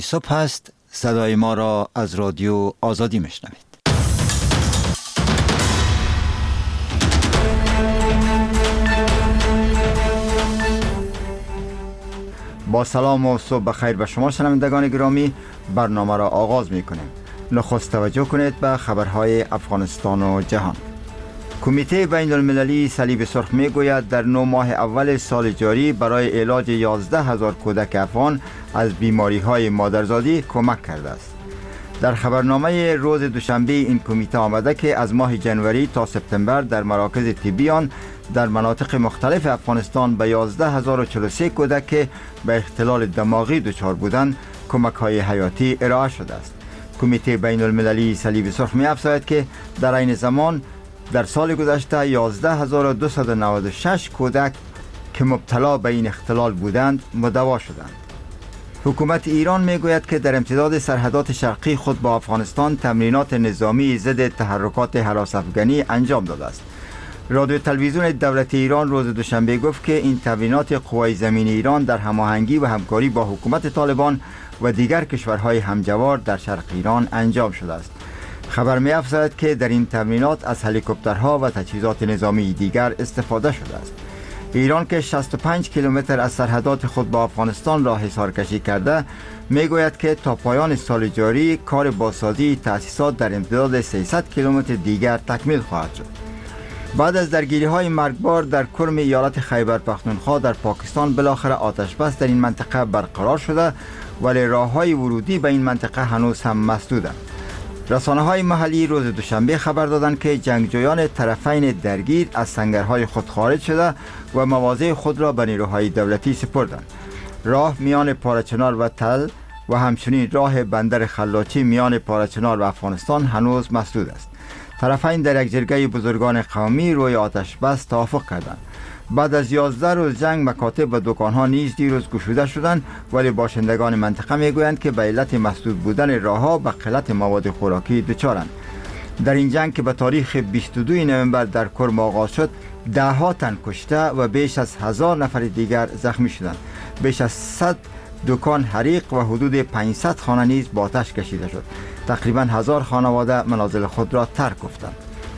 صبح است، صدای ما را از رادیو آزادی میشنوید. با سلام و صبح بخیر به شما شنوندگان گرامی، برنامه را آغاز می کنیم. نخست توجه کنید به خبرهای افغانستان و جهان. کمیته بین المللی صلیب سرخ می گوید در 9 ماه اول سال جاری برای علاج 11,000 کودک افغان از بیماری های مادرزادی کمک کرده است. در خبرنامه روز دوشنبه این کمیته آمده که از ماه جنوری تا سپتامبر در مراکز طبی آن در مناطق مختلف افغانستان به 11,043 کودک که به اختلال دماغی دچار بودند کمک های حیاتی ارائه شده است. کمیته بین المللی صلیب سرخ می افزاید که در این زمان در سال گذشته 11,296 کودک که مبتلا به این اختلال بودند مدوا شدند. حکومت ایران می گوید که در امتداد سرحدات شرقی خود با افغانستان تمرینات نظامی ضد تحرکات هراس افغانی انجام داده است. رادیو تلویزیون دولت ایران روز دوشنبه گفت که این تمرینات قوای زمین ایران در هماهنگی و همکاری با حکومت طالبان و دیگر کشورهای همجوار در شرق ایران انجام شده است. خبر می افزاید که در این تمرینات از هلیکوپترها و تجهیزات نظامی دیگر استفاده شده است. ایران که 65 کیلومتر از سرحدات خود با افغانستان را حصارکشی کرده می گوید که تا پایان سال جاری کار بازسازی تأسیسات در امتداد 300 کیلومتر دیگر تکمیل خواهد شد. بعد از درگیری‌های مرگبار در کرم ایالت خیبر پختونخوا در پاکستان بالاخره آتش بس در این منطقه برقرار شده، ولی راه‌های ورودی به این منطقه هنوز هم مسدودند. رسانه‌های محلی روز دوشنبه خبر دادند که جنگجویان طرفین درگیر از سنگرهای خود خارج شده و مواضع خود را به نیروهای دولتی سپردند. راه میان پارچنار و تل و همچنین راه بندر خلاچی میان پارچنار و افغانستان هنوز مسدود است. طرفین در یک جرگه بزرگان قومی روی آتش بس توافق کردند. بعد از 11 روز جنگ مکاتب و دکانها نیز دیروز گشوده شدند، ولی باشندگان منطقه میگویند که به علت مسدود بودن راهها به قلت مواد خوراکی دچارند. در این جنگ که به تاریخ 22 نوامبر در کرم آغاز شد، 10 تن کشته و بیش از 1000 نفر دیگر زخمی شدند. بیش از 100 دکان حریق و حدود 500 خانه نیز با آتش کشیده شد. تقریبا 1000 خانواده منازل خود را ترک گفتند.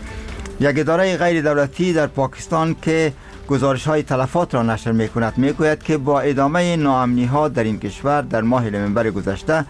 یک اداره غیر دولتی در پاکستان که گزارش های تلفات را نشر می کند می گوید که با ادامه ناامنی ها در این کشور در ماه نوامبر گذشته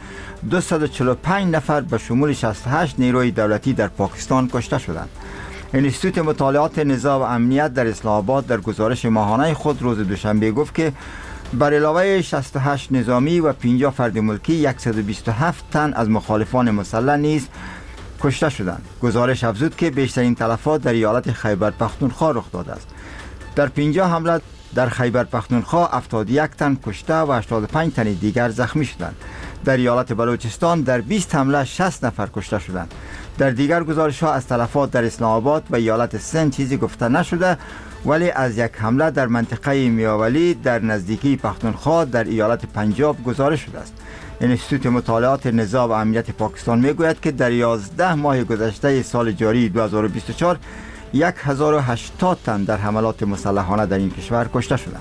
245 نفر به شمول 68 نیروی دولتی در پاکستان کشته شدند. انستیتوت مطالعات نظام و امنیت در اسلام آباد در گزارش ماهانه خود روز دوشنبه گفت که بر علاوه 68 نظامی و 50 فرد ملکی 127 تن از مخالفان مسلح نیز کشته شدند. گزارش افزود که بیشترین تلفات در ایالت خیبر پختونخوا رخ داده است. در 50 حمله در خیبر پختونخوا 71 تن کشته و 85 تن دیگر زخمی شدند. در ایالت بلوچستان در 20 حمله 60 نفر کشته شدند. در دیگر گزارش ها از تلفات در اسلام آباد و ایالت سند چیزی گفته نشده، ولی از یک حمله در منطقه میاولی در نزدیکی پختونخوا در ایالت پنجاب گزارش شده است. انستیتوت مطالعات نظام و امنیت پاکستان میگوید که در 11 ماه گذشته سال جاری 2024 1080 تن در حملات مسلحانه در این کشور کشته شدند.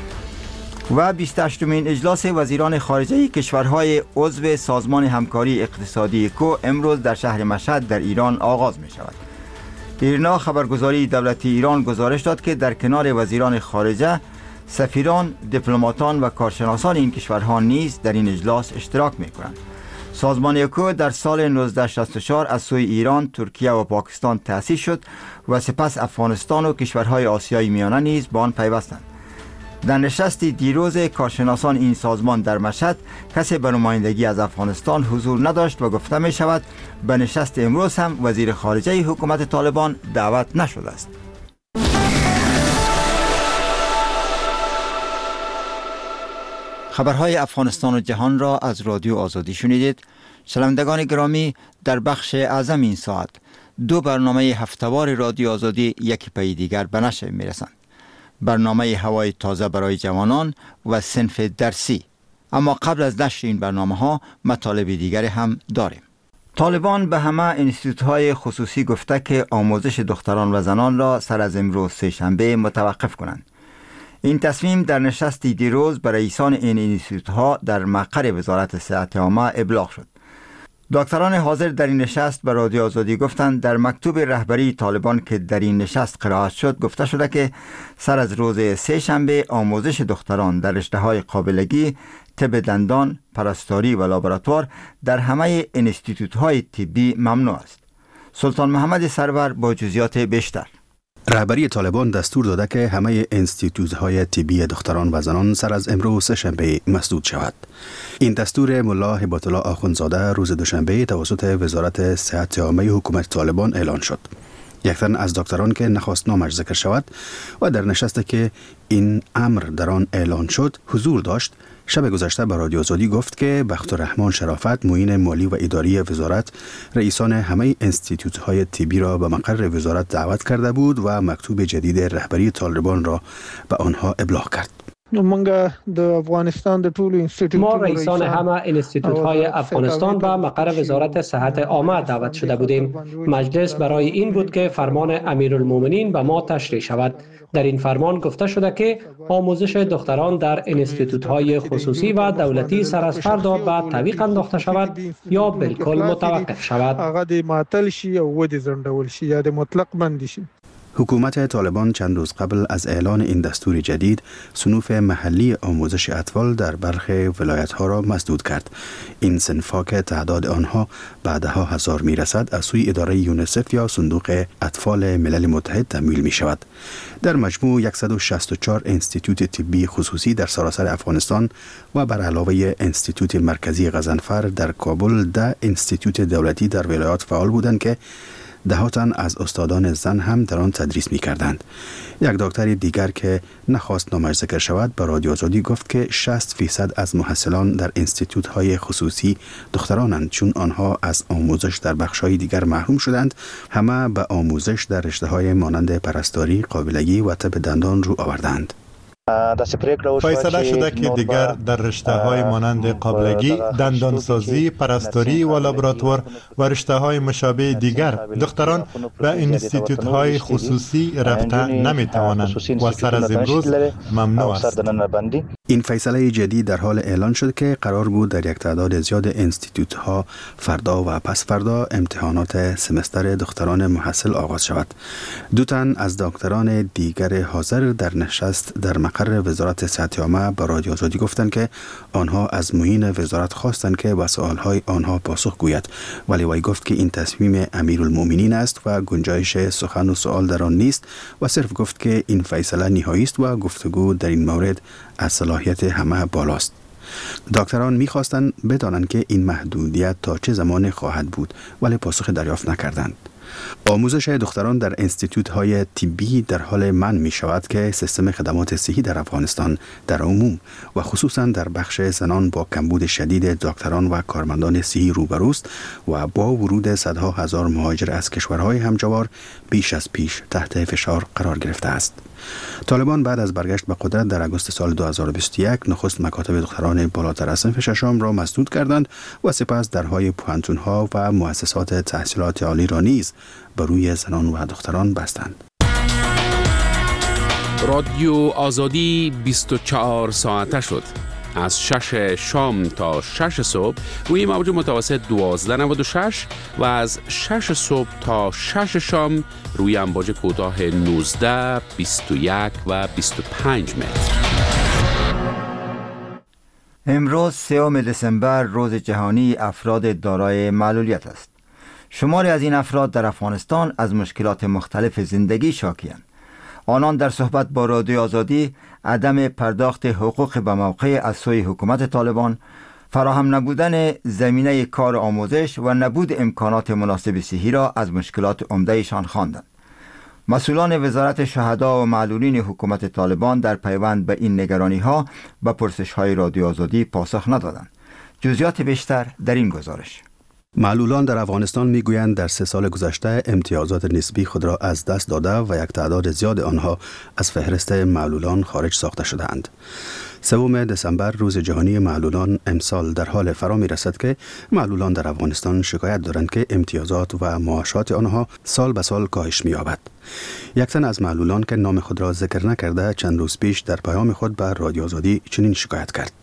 و 28مین اجلاس وزیران خارجه کشورهای عضو سازمان همکاری اقتصادی اکو امروز در شهر مشهد در ایران آغاز می شود. ایرنا خبرگزاری دولتی ایران گزارش داد که در کنار وزیران خارجه، سفیران، دیپلماتان و کارشناسان این کشورها نیز در این اجلاس اشتراک می کنند. سازمان اکو در سال 1964 از سوی ایران، ترکیه و پاکستان تأسیس شد و سپس افغانستان و کشورهای آسیای میانه نیز به آن پیوستند. در نشستی دیروز کارشناسان این سازمان در مشهد کسی به نمایندگی از افغانستان حضور نداشت و گفته می شود به نشست امروز هم وزیر خارجه حکومت طالبان دعوت نشده است. خبرهای افغانستان و جهان را از رادیو آزادی شنیدید. شنوندگان گرامی، در بخش اعظم این ساعت 2 برنامه هفته‌وار رادیو آزادی یکی پی دیگر به نشر می‌رسند. برنامه هوای تازه برای جوانان و صنف درسی. اما قبل از نشر این برنامه‌ها مطالب دیگری هم داریم. طالبان به همه انستیتوت‌های خصوصی گفته که آموزش دختران و زنان را سر از امروز سه‌شنبه متوقف کنند. این تصمیم در نشستی دیروز به رئیسان این انستیتوت‌ها در مقر وزارت صحت عامه ابلاغ شد. دکتران حاضر در این نشست به رادیو آزادی گفتند در مکتوب رهبری طالبان که در این نشست قرائت شد گفته شده که سر از روز سه‌شنبه آموزش دختران در رشته‌های قابلگی، طب دندان، پرستاری و لابراتوار در همه انستیتوت‌های طبی ممنوع است. سلطان محمد سرور با جزئیات بیشتر. رهبری طالبان دستور داده که همه انستیتوت‌های طبی دختران و زنان سر از امروز سه‌شنبه مسدود شود. این دستور ملا هبات الله آخوندزاده روز دوشنبه توسط وزارت صحت عامه حکومت طالبان اعلان شد. یک تن از دکتران که نخواست نامش ذکر شود و در نشستی که این امر در آن اعلان شد حضور داشت، شب گذشته به رادیو آزادی گفت که بختالرحمن شرافت معین مالی و اداری وزارت رئیسان همه انستیتوت‌های طبی را به مقر وزارت دعوت کرده بود و مکتوب جدید رهبری طالبان را به آنها ابلاغ کرد. ما رئیسان همه انستیتوت‌های افغانستان به مقر وزارت صحت عامه دعوت شده بودیم. مجلس برای این بود که فرمان امیرالمومنین به ما تشریح شود. در این فرمان گفته شده که آموزش دختران در انستیتوت‌های خصوصی و دولتی سر از فردا به تعویق انداخته شود یا بالکل متوقف شود. حکومت طالبان چند روز قبل از اعلان این دستور جدید صنوف محلی آموزش اطفال در برخی ولایت‌ها را مسدود کرد. این صنف‌ها که تعداد آنها بعدها هزار می‌رسد از سوی اداره یونیسف یا صندوق اطفال ملل متحد تمویل می‌شود. در مجموع 164 انستیتوت طبی خصوصی در سراسر افغانستان و بر علاوه انستیتوت مرکزی غضنفر در کابل 10 انستیتوت دولتی در ولایات فعال بودند که ده تن از استادان زن هم در آن تدریس می کردند. یک دکتر دیگر که نخواست نامش ذکر شود به رادیو آزادی گفت که 60% از محصلان در انستیتوت های خصوصی دخترانند، چون آنها از آموزش در بخش های دیگر محروم شدند. همه به آموزش در رشته های مانند پرستاری، قابلگی و طب دندان رو آوردند. فیصله شده که دیگر در رشته‌های مانند قابلگی، دندانسازی، پرستاری و لابراتوار و رشته‌های مشابه دیگر دختران به انستیتوت‌های خصوصی رفته نمی‌توانند و سر از امروز ممنوع است. این فیصله جدید در حال اعلان شد که قرار بود در یک تعداد زیاد انستیتوت‌ها فردا و پس فردا امتحانات سمستر دختران محصل آغاز شود. دو تن از دکتران دیگر حاضر در نشست در مقر وزارت صحت عامه به رادیو آزادی گفتند که آنها از معین وزارت خواستند که به سوالهای آنها پاسخ گوید، ولی وی گفت که این تصمیم امیرالمومنین است و گنجایش سخن و سوال در آن نیست و صرف گفت که این فیصله نهایی است و گفتگو در این مورد از صلاحیت همه بالاست. دکتران می‌خواستند بدانند که این محدودیت تا چه زمان خواهد بود، ولی پاسخ دریافت نکردند. آموزش دختران در انستیتوت‌های طبی در حال منع می شود که سیستم خدمات صحی در افغانستان در عموم و خصوصا در بخش زنان با کمبود شدید دکتران و کارمندان صحی روبروست و با ورود صدها هزار مهاجر از کشورهای همجوار بیش از پیش تحت فشار قرار گرفته است. طالبان بعد از برگشت به قدرت در آگوست سال 2021 نخست مکاتب دختران بالاتر از صنف ششم را مسدود کردند و سپس درهای پوهنتون‌ها و مؤسسات تحصیلات عالی را نیز بر روی زنان و دختران بستند. رادیو آزادی 24 ساعته شد. از 6 شام تا 6 صبح روی موج متوسط 1296 و از 6 صبح تا 6 شام روی امواج کوتاه 19، 21 و 25 متر. امروز 3 دسامبر روز جهانی افراد دارای معلولیت است. شماری از این افراد در افغانستان از مشکلات مختلف زندگی شاکی‌اند. آنان در صحبت با رادیو آزادی عدم پرداخت حقوق به موقع از سوی حکومت طالبان، فراهم نبودن زمینه کار آموزش و نبود امکانات مناسب صحی را از مشکلات عمده‌شان خواندند. مسئولان وزارت شهدا و معلولین حکومت طالبان در پیوند به این نگرانی‌ها به پرسش‌های رادیو آزادی پاسخ ندادند. جزئیات بیشتر در این گزارش. معلولان در افغانستان میگویند در 3 سال گذشته امتیازات نسبی خود را از دست داده و یک تعداد زیاد آنها از فهرست معلولان خارج ساخته شده‌اند. 3 دسامبر روز جهانی معلولان امسال در حال فرا می رسد که معلولان در افغانستان شکایت دارند که امتیازات و معاشات آنها سال به سال کاهش می یابد. یک تن از معلولان که نام خود را ذکر نکرده چند روز پیش در پیام خود به رادیو آزادی چنین شکایت کرد: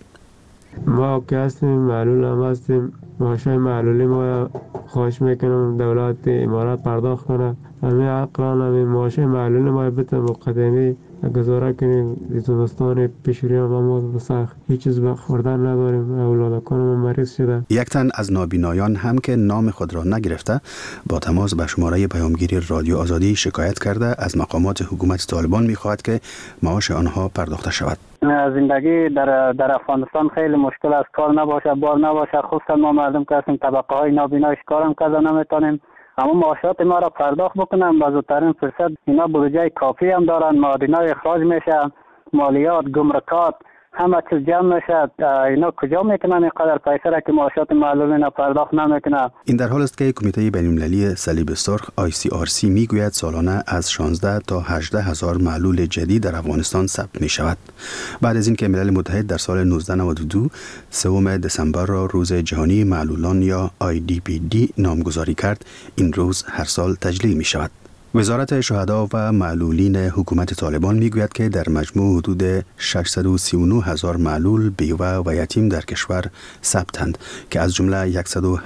ما که هستیم معلول هم هستیم، معاشای معلولی ما خواهش میکنم دولت امارات پرداخت کنه، همه اقران همه معاشای معلولی ما بته مقدمی گزاره کنیم. زمستان پیشوری ما بسخت هیچ چیز به خوردن نداریم، اولادکان ما مریض شده. یک تن از نابینایان هم که نام خود را نگرفته با تماس به شماره پیامگیری رادیو آزادی شکایت کرده از مقامات حکومت طالبان می‌خواهد که معاش آنها پرداخته شود. زندگی در افغانستان خیلی مشکل است، کار نباشه، بار نباشه، خصوصا ما مردم که هستیم طبقه های نابینا کارم کردن نمیتونیم، اما معاشات ما را پرداخت بکنم با زودترین فرصت. اینا بودجه کافی هم دارن، معادنای اخراج میشه، مالیات، گمرکات، همه چیز جمع میشه. اینا کجا میکنن اینقدر پیسه را که معاشات معلولین پرداخت نمیکنه؟ این در حال است که کمیته بین‌المللی صلیب سرخ ICRC میگوید سالانه از 16 تا 18 هزار معلول جدید در افغانستان ثبت می شود. بعد از اینکه ملل متحد در سال 1992 3 دسامبر را روز جهانی معلولان یا IDPD نامگذاری کرد، این روز هر سال تجلیل می شود. وزارت شهدا و معلولین حکومت طالبان میگوید که در مجموع حدود 639 هزار معلول بیوه و یتیم در کشور ثبتند که از جمله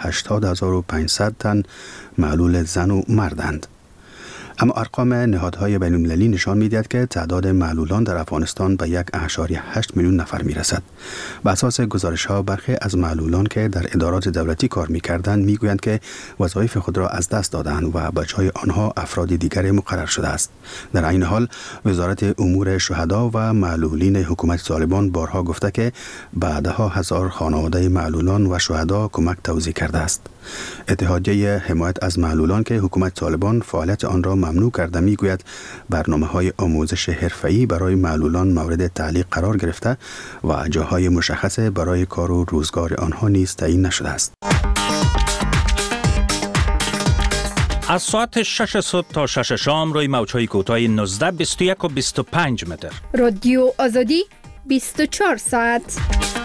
180,500 تن معلول زن و مردند. اما ارقام نهادهای بین‌المللی نشان می‌دهد که تعداد معلولان در افغانستان به 1.8 میلیون نفر می‌رسد. بر اساس گزارش‌ها برخی از معلولان که در ادارات دولتی کار می‌کردند می‌گویند که وظایف خود را از دست دادند و به جای آنها افراد دیگر مقرر شده است. در این حال وزارت امور شهدا و معلولین حکومت طالبان بارها گفته که به ده‌ها هزار خانواده معلولان و شهدا کمک توزیع کرده است. اتحادیه حمایت از معلولان که حکومت طالبان فعالیت آن را ممنوع کرده میگوید برنامه‌های آموزش حرفه‌ای برای معلولان مورد تعلیق قرار گرفته و جاهای مشخص برای کار و روزگار آنها نیز تعیین نشده است. از ساعت 6 صبح تا 6 شام روی موج‌های کوتاه 19، 21 و 25 متر. رادیو آزادی 24 ساعت.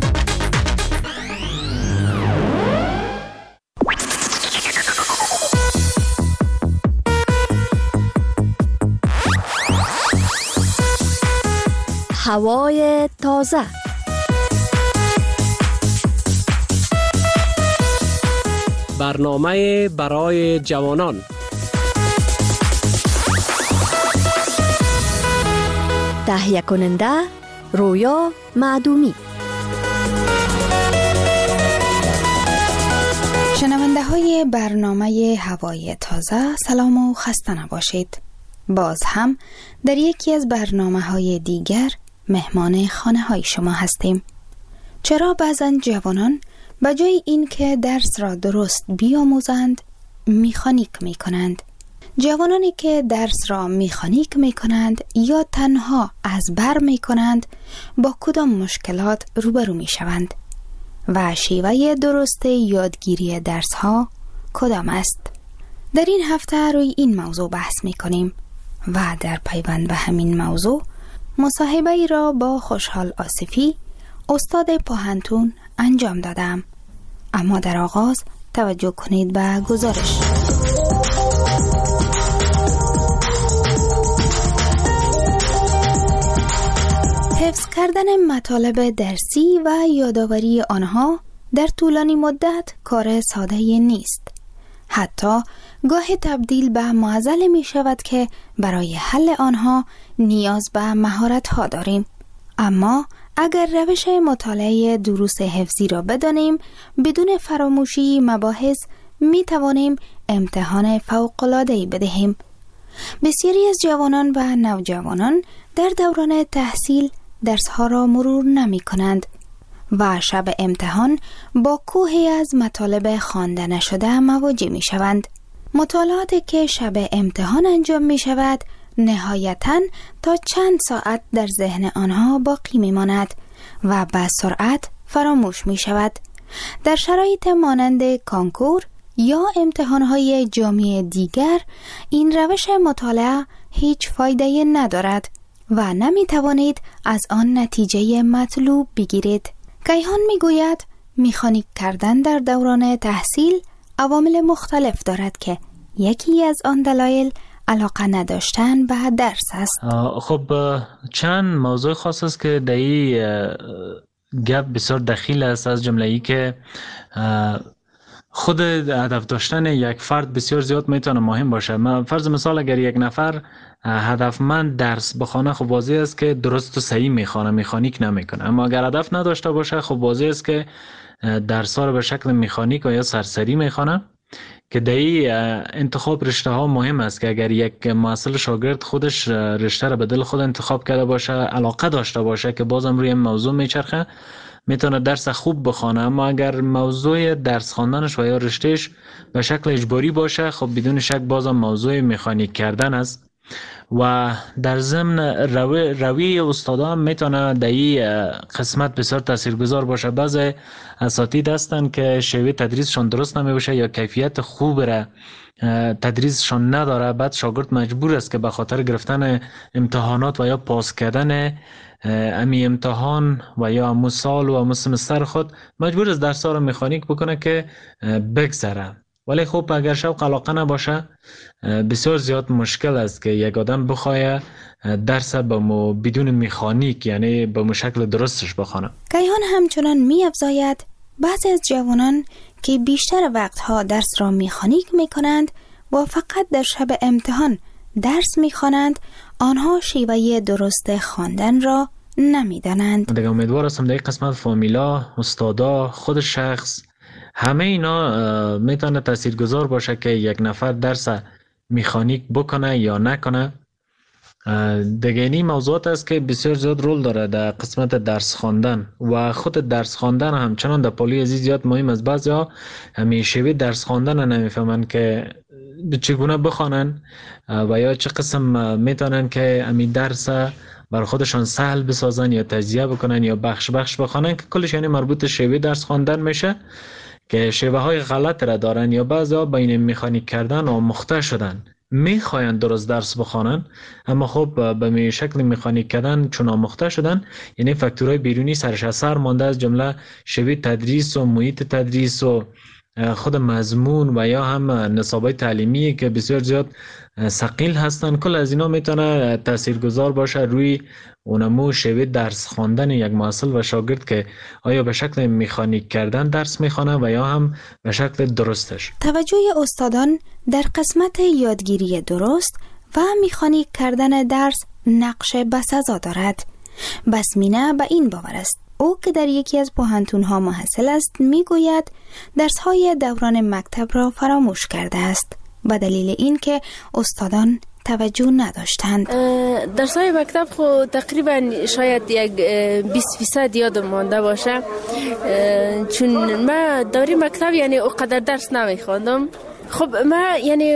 هوای تازه. برنامه برای جوانان. تهیه کننده رویا معدومی. شنونده های برنامه هوای تازه، سلام و خسته نباشید. باز هم در یکی از برنامه های دیگر مهمان خانه های شما هستیم. چرا بعضا جوانان به جای این که درس را درست بیاموزند میخانیک می کنند؟ جوانانی که درس را میخانیک می کنند یا تنها از بر می کنند با کدام مشکلات روبرو می شوند؟ و شیوه درست یادگیری درس ها کدام است؟ در این هفته روی این موضوع بحث می کنیم و در پیوند به همین موضوع مصاحبه ای را با خوشحال آصفی، استاد پوهنتون انجام دادم. اما در آغاز توجه کنید به گزارش. حفظ کردن مطالب درسی و یادآوری آنها در طولانی مدت کار ساده نیست. حتی گاهی تبدیل به معضله می شود که برای حل آنها نیاز به مهارت ها داریم. اما اگر روش مطالعه دروس حفظی را بدانیم، بدون فراموشی مباحث می توانیم امتحان فوق‌العاده‌ای بدهیم. بسیاری از جوانان و نوجوانان در دوران تحصیل درس‌ها را مرور نمی کنند و شب امتحان با کوهی از مطالب خوانده نشده مواجه می شوند. مطالعاتی که شب امتحان انجام می شود نهایتاً تا چند ساعت در ذهن آنها باقی می ماند و به سرعت فراموش می شود. در شرایط مانند کانکور یا امتحانهای جامعه دیگر این روش مطالعه هیچ فایده ندارد. و نمی توانید از آن نتیجه مطلوب بگیرید. کیهان می گوید مکانیک کردن در دوران تحصیل عوامل مختلف دارد که یکی از آن دلایل علاقه نداشتن به درس است. خب چند موضوع خاص است که در این گپ بسیار دخیل است، از جمله ای که خود هدف داشتن یک فرد بسیار زیاد میتونه مهم باشه. فرض مثال اگر یک نفر هدفمند درس بخونه، خب واضح است که درست و صحیح میخونه، مکانیک نمیکنه. اما اگر هدف نداشته باشه، خب واضح است که درس ها رو به شکل مکانیک یا سرسری میخونه، که در این انتخاب رشته ها مهم است که اگر یک محصل شاگرد خودش رشته رو به دل خود انتخاب کرده باشه، علاقه داشته باشه که بازم روی موضوع میچرخه، میتونه درس خوب بخونه. اما اگر موضوع درس خواندنش و یا رشتهش به شکل اجباری باشه، خب بدون شک بازم موضوع مکانیک کردن است. و در ضمن روی استادا هم میتونه در این قسمت بسیار تاثیرگذار باشه. بعضی اساتید هستن که شیوه تدریسشون درست نمیشه یا کیفیت خوب را تدریسشون نداره، بعد شاگرد مجبور است که به خاطر گرفتن امتحانات و یا پاس کردن امی امتحان و یا امو سال و امو سمستر خود مجبور است درس ها رو مکانیک بکنه که بگذره. ولی خب اگر شوق علاقه نباشه، بسیار زیاد مشکل است که یک آدم بخواه درس بدون مکانیک، یعنی به شکل درستش بخونه. کیهان همچنان می افزاید بعضی از جوانان که بیشتر وقتها درس را مکانیک می کنند و فقط در شب امتحان درس می خوانند، آنها شیوه درست خواندن را نمی دانند. دیگه امیدوار هستم در این قسمت فامیلا، استادا، خود شخص، همه اینا میتونه تاثیرگذار باشه که یک نفر درس مکانیک بکنه یا نکنه. دیگه این موضوعات است که بسیار زیاد رول داره در قسمت درس خواندن و خود درس خواندن همچنان در پالی عزیز زیاد مهم است. بعضیا همیشه درس خواندن نمیفهمن که چگونه بخوانن و یا چه قسم میتونن که امی درس بر خودشان سهل بسازن یا تجزیه بکنن یا بخش بخوانن، که کلش یعنی مربوط شیوه درس خواندن میشه که شیوه های غلط را دارن یا بعضیا بین مکانیک کردن آموخته شدن، میخواین درست درس بخوانن اما خب به شکل مکانیک کردن چون آموخته شدن، یعنی فاکتورهای بیرونی سرش اثر مانده، از جمله شیوه تدریس و محیط تدریس و خود مضمون و یا هم نصابای تعلیمی که بسیار زیاد ثقیل هستن. کل از اینا میتونه تاثیرگذار باشه روی اونمو شیوه درس خواندن یک محصل و شاگرد که آیا به شکل مکانیک کردن درس میخوانه و یا هم به شکل درستش. توجه استادان در قسمت یادگیری درست و مکانیک کردن درس نقش بسزا دارد. بسمینه به این باور است. او که در یکی از پوهنتون‌ها محصل است میگوید درس‌های دوران مکتب را فراموش کرده است به دلیل اینکه استادان توجه نداشتند. درس‌های مکتب خو تقریبا شاید یک 20% یادم مانده باشه، چون ما دوره مکتب یعنی اونقدر درس نمی‌خواندم. خب ما یعنی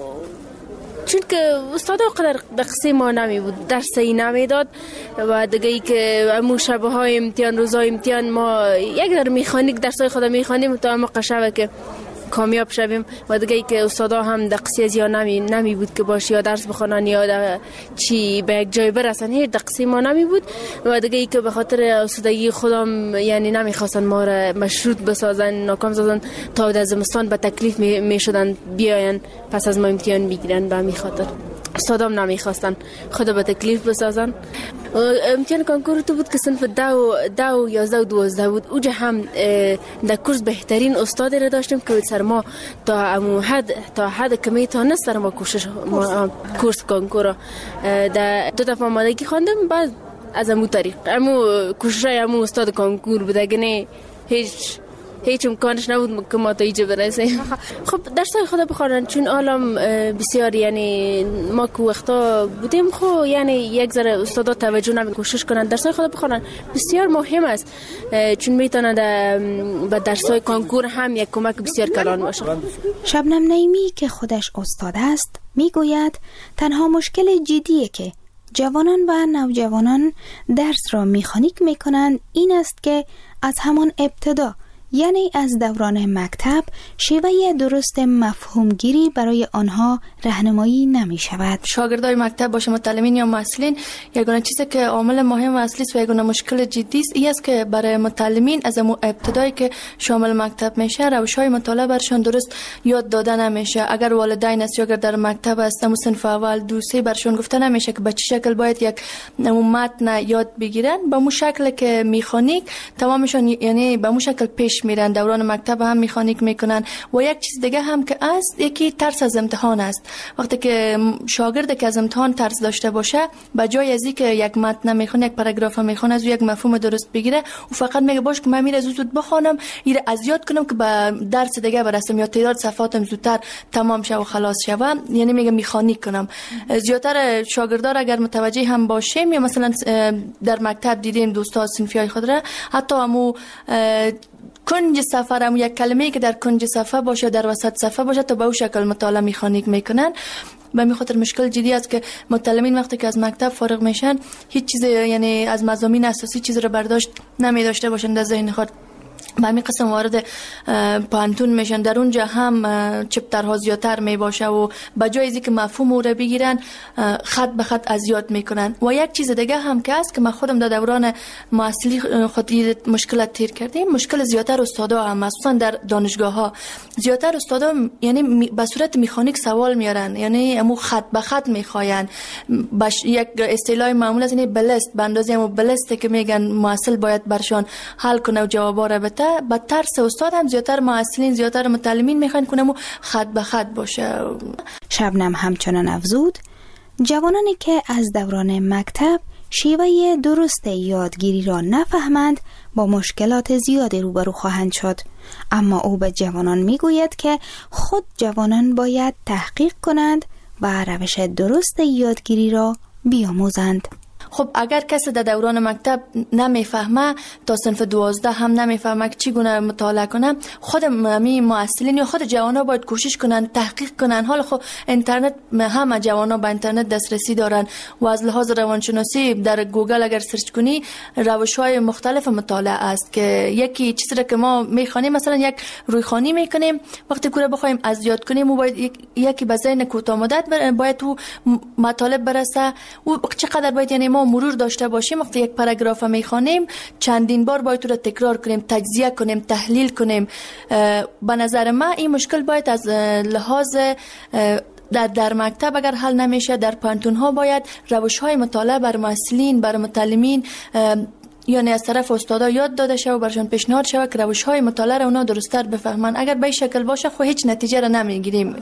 چون که استاد اونقدر دقیقی ما نمی بود، درسی نمی داد و دیگه ای که امو شبه های امتحان، روزای امتحان ما یک در مکانیک درسای خود میخوانیم تا ما قشبه که کامیاب شویم و دیگه ای که استادا هم دقیقی از یا نمی بود که باشه یا درس بخونن یا چی به یک جای برسن، هیچ دقیقی ما نمی بود و دیگه ای که به خاطر استادگی خودم یعنی نمیخواستن ما را مشروط بسازن، ناکام سازن تا در زمستان به تکلیف میشدن بیاین پس از ما امتحان بگیرن. به همین خاطر استادام نمیخواستن خود به تکلیف بسازن. امتحان کنکور تو بود که صنف 10 و 11 و 12 بود. اوجا هم در کورس بهترین استاد را داشتیم که سر ما تا حد که میتونه سر ما کورس کنکور در 2 دفعه آمادگی خواندم. بعد از امو طریق امو کوشش امو استاد کنکور بود، اگه نه هیچ امکانش نبود که ما تا اینجا برسیم. خب درسای خود بخوانن چون عالم بسیار یعنی ما که وقتا بودیم خب یعنی یک ذره استادا توجه نمی کوشش کنن درسای خود بخوانن، بسیار مهم است چون میتونه به درسای کنکور هم یک کمک بسیار کلان باشه. شبنم نعیمی که خودش استاد است میگوید تنها مشکل جدیه که جوانان و نوجوانان درس را مکانیک میکنند این است که از همان ابتدا یعنی از دوران مکتب شیوه درست مفهومگیری برای آنها راهنمایی نمی شود. شاگردای مکتب باشه متعلمین یا محصلین، یگانه چیزی که عامل مهم و اصلی است و یگانه مشکل جدی است است که برای متعلمین از ابتدایی که شامل مکتب میشه روش‌های مطالعه برشان درست یاد داده نمیشه. اگر والدین است یا اگر در مکتب است و صنف اول دو سه برشان گفته نمیشه که به چه شکل باید یک متن یاد بگیرن، به مو شکل که میخانیک تمامشان یعنی به مو شکل پیش میرن. دوران مکتب هم میخانیک میکنن. و یک چیز دیگه هم که است، یکی ترس از امتحان است. وقتی که شاگرد که از امتحان ترس داشته باشه، به جای از اینکه یک متن میخونه، یک پاراگراف میخونه، از یک مفهوم درست بگیره، و فقط میگه باش که من میره زود بخونم، ایره از یاد کنم که به درس دیگه برسم یا تعداد صفحاتم زودتر تمام شه و خلاص شه، یعنی میگه میخانیک کنم. زیاتر شاگردان اگر متوجه هم باشیم یا مثلا در مکتب دیدیم دوستا صنفیای خود را، حتی همو کنج صفحه هم یک کلمه‌ای که در کنج صفحه باشه، در وسط صفحه باشه، تا به اون شکل مطالعه میخانیک میکنن. به می خاطر مشکل جدی است که متعلمین وقتی که از مکتب فارغ میشن هیچ چیز یعنی از مضامین اساسی چیز رو برداشت نمی داشته باشند در ذهن خود. به همین قسم وارد پانتون میشن، در اونجا هم چپترها زیادتر می باشه و به جای از اینکه مفهوم او رو بگیرن خط به خط از یاد میکنن. و یک چیز دیگه هم که است که من خودم در دوران محصلی خود مشکلات تیر کردیم، مشکل زیادتر استادا هم مخصوصا در دانشگاه ها زیادتر استادا یعنی به صورت مکانیک سوال میارن، یعنی امو خط به خط میخواین. یک اصطلاح معمول از این بلست به اندازه امو بلسته که میگن محصل باید برشان حل کنه و جوابا رو بده. با ترس استاد هم زیادتر محصلین زیادتر متعلمین میخوان کنم و خط به خط باشه. شبنم همچنان افزود جوانانی که از دوران مکتب شیوه درست یادگیری را نفهمند با مشکلات زیادی روبرو خواهند شد. اما او به جوانان میگوید که خود جوانان باید تحقیق کنند و روش درست یادگیری را بیاموزند. خب اگر کسی در دوران مکتب نمیفهمه تا صنف 12 هم نمیفهمه که چگونه مطالعه کنه، خود معلمین یا خود جوانا باید کوشش کنن تحقیق کنن. حالا خب اینترنت همه جوانا به اینترنت دسترسی دارن و از لحاظ روانشناسی در گوگل اگر سرچ کنی روش‌های مختلف مطالعه است که یکی چیزی که ما میخوانیم، مثلا یک رویخوانی میکنیم، وقتی که بخوایم از یاد کنیم و باید یکی به ذهن کوتاه مدت باید تو مطالب برسه و چقدر باید یعنی ما مرور داشته باشیم. وقتی یک پاراگراف میخوانیم چندین بار باید رو تکرار کنیم، تجزیه کنیم، تحلیل کنیم. به نظر من این مشکل باید از لحاظ در مکتب اگر حل نمیشه، در پانتون ها باید روش های مطالعه بر محصلین بر متعلمین یعنی از طرف استادا یاد داده شود و برشان پیشنهاد شود که روش های مطالعه را اونا درست‌تر بفهمن. اگر به این شکل باشه خب هیچ نتیجه را نمیگیریم.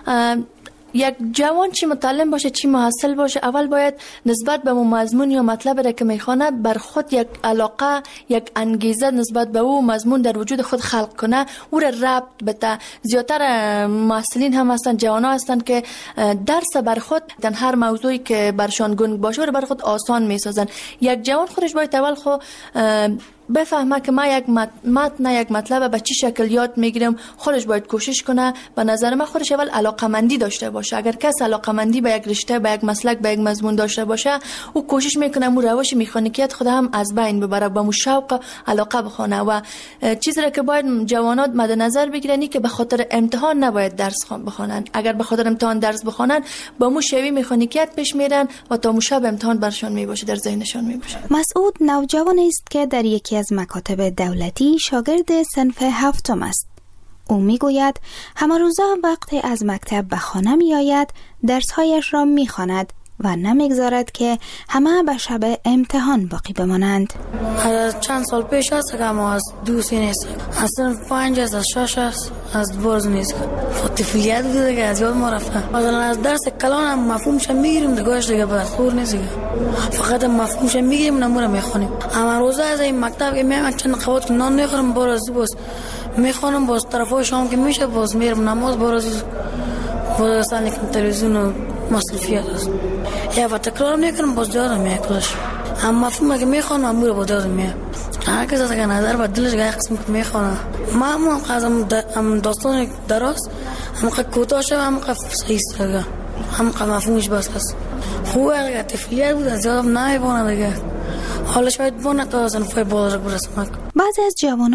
یک جوان چی متعلم باشه چی محصل باشه، اول باید نسبت به مضمون یا مطلب را که میخونه بر خود یک علاقه، یک انگیزه نسبت به او مضمون در وجود خود خلق کنه، او را ربط بده. زیادتر محصلین هم هستند، جوانا هستند که درس بر خود در هر موضوعی که برشان گنگ باشه رو بر خود آسان میسازن. یک جوان خودش باید اول خود بفهمه که ما یک متن یک مطلب به چه شکل یاد میگیرم، خودش باید کوشش کنه. به نظر من خودش اول علاقمندی داشته باشه. اگر کس علاقمندی به یک رشته، به یک مسلک، به یک مضمون داشته باشه، او کوشش میکنه مو روش مکانیکیت خود هم از بین ببره، با مو شوق علاقه بخونه. و چیزی را که باید جوانات مد نظر بگیرن که به خاطر امتحان نباید درس بخونن. اگر به خاطر امتحان درس بخونن با مو شوی مکانیکیت پیش میرن و تا مو شب امتحان برشون میباشه، در ذهنشون میباشه. مسعود نوجوان است که در یکی از مکاتب دولتی شاگرد صنف 7 است. او میگوید همه روزا وقتی از مکتب به خانه می آید درسهایش را می خواند و نمیگذارد که همه به شب امتحان باقی بمانند. چند سال پیش است که ما از دوستی نیست، از صنف 5 از 6 است، از برز نیست. طفولیت بوده که از یاد ما رفته. مثلا از درس کلان هم مفهومش میگیریم دیگهش دیگه بعد خور نیست، فقط مفهومش میگیریم نموره میخونیم. اما روزا از این مکتب که میام چند قوت نان میخورم باز میخونم، باز طرفای شام که میشه باز میرم نماز، باز سال که تلویزیون و مصرفیات است یا و تکرار میکنم باز یادم میاد. اما مفهوم که میخوانم امور با یادم میاد. هر کس از که نظر به دلش گاهی قسم که میخوانم ما هم قضا داستان دراز هم که کوتاه شد هم که صحیح است، هم که مفهومش بس است. خوبه اگر طفلیت بود از یادم نمیبانه دیگه، حالا شاید بانه تا صنفای بالا برسم. بعضی از جوانان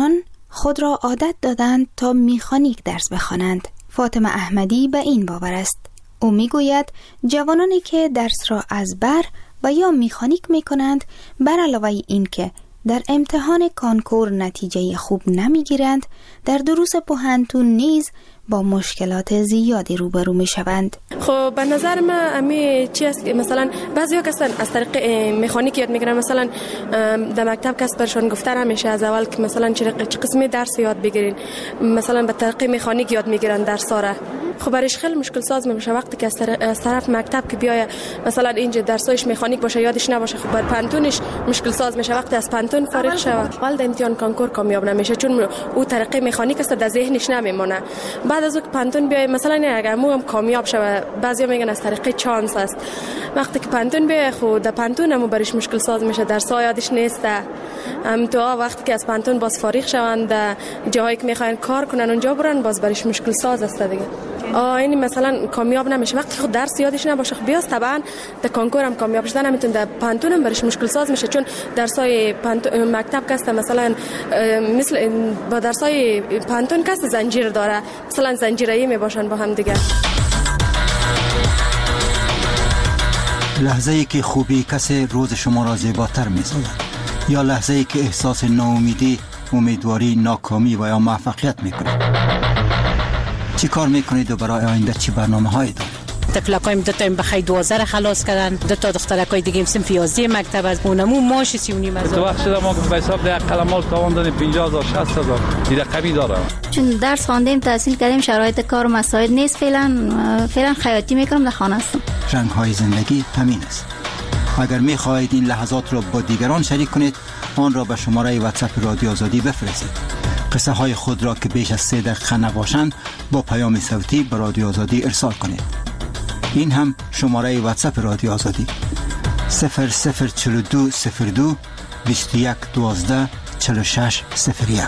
خود را عادت دادند تا میخانیک درس بخوانند. فاطمه احمدی به این باور است. او میگوید جوانانی که درس را از بر و یا میخانیک میکنند، بر علاوه این که در امتحان کانکور نتیجه خوب نمیگیرند، در دروس پوهنتون نیز با مشکلات زیادی روبرو می شوند. خب به نظر من امی چی است که مثلا بعضیا کسان از طریق مکانیک یاد میگیرن، مثلا در مکتب کس برشون گفته نمیشه از اول که مثلا چه قسمی درس یاد بگیرین، مثلا به طریق مکانیک یاد میگیرن درس را. خب برش خیلی مشکل ساز میشه وقتی که از طرف مکتب که بیای مثلا اینجا درسایش مکانیک باشه یادش نباشه، خب بر پانتونش مشکل ساز میشه وقتی از پانتون فارغ شوه. اول در امتحان کانکور کامیاب نمیشه چون او طریق مکانیک است در ذهنش نمیمونه. بعد از اون پانتون بیای مثلا اگر مو هم کامیاب شوه، بعضیا میگن از طریق چانس است. وقتی که پانتون بیای خود در پانتون هم برش مشکل ساز میشه، درس‌ها یادش نیست. تو وقتی که از پانتون باز فارغ شوند در جاهایی که میخواین کار کنن اونجا برن، باز برش مشکل ساز است دیگه. این مثلا کامیاب نمیشه وقتی خود درس یادش نباشه. خب بیاست طبعا در کانکور هم کامیاب شدن نمیتونه، در پانتون هم برش مشکل ساز میشه چون درسای مکتب کست مثلا مثل با درسای پانتون کست زنجیر داره، مثلا زنجیره‌ای میباشن با هم دیگه. لحظه‌ای که خوبی کسی روز شما را زیباتر می‌سازد یا لحظه‌ای که احساس ناامیدی، امیدواری، ناکامی و یا موفقیت می‌کند. چی کار میکنید و برای آینده چی برنامه‌هایی دارید؟ تفلقایم دو تا بخیر 12 خلاص کردن، دو تا دخترکای دیگه صنف 11 مکتب از اونمو ماش 39,000. تو وقت شده ما به حساب ده قلمال تاوان دادیم 50,000 60,000 دیگه کمی داره. چون درس خواندیم تحصیل کردیم شرایط کار و مساعد نیست، فعلا خیاطی میکنم در خانه هستم. رنگ‌های زندگی همین است. اگر می‌خواهید این لحظات را با دیگران شریک کنید، آن را به شماره واتساپ رادیو آزادی بفرستید. قصه های خود را که بیش از 3 دقیقه نباشند با پیام صوتی به رادیو آزادی ارسال کنید. این هم شماره واتساپ رادیو آزادی 004202 21 12 46 01.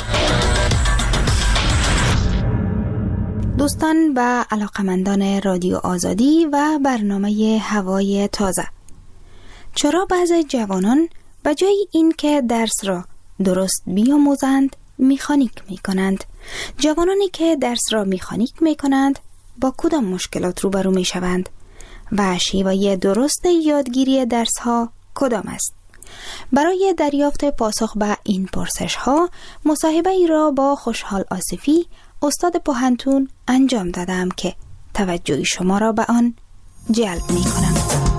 دوستان و علاقمندان رادیو آزادی و برنامه هوای تازه، چرا بعضی جوانان به جای این که درس را درست بیاموزند میخانیک میکنند؟ جوانانی که درس را میخانیک میکنند با کدام مشکلات روبرو میشوند و شیوه درست یادگیری درس ها کدام است؟ برای دریافت پاسخ به این پرسش ها مصاحبه ای را با خوشحال آصفی استاد پوهنتون انجام دادم که توجه شما را به آن جلب میکنم.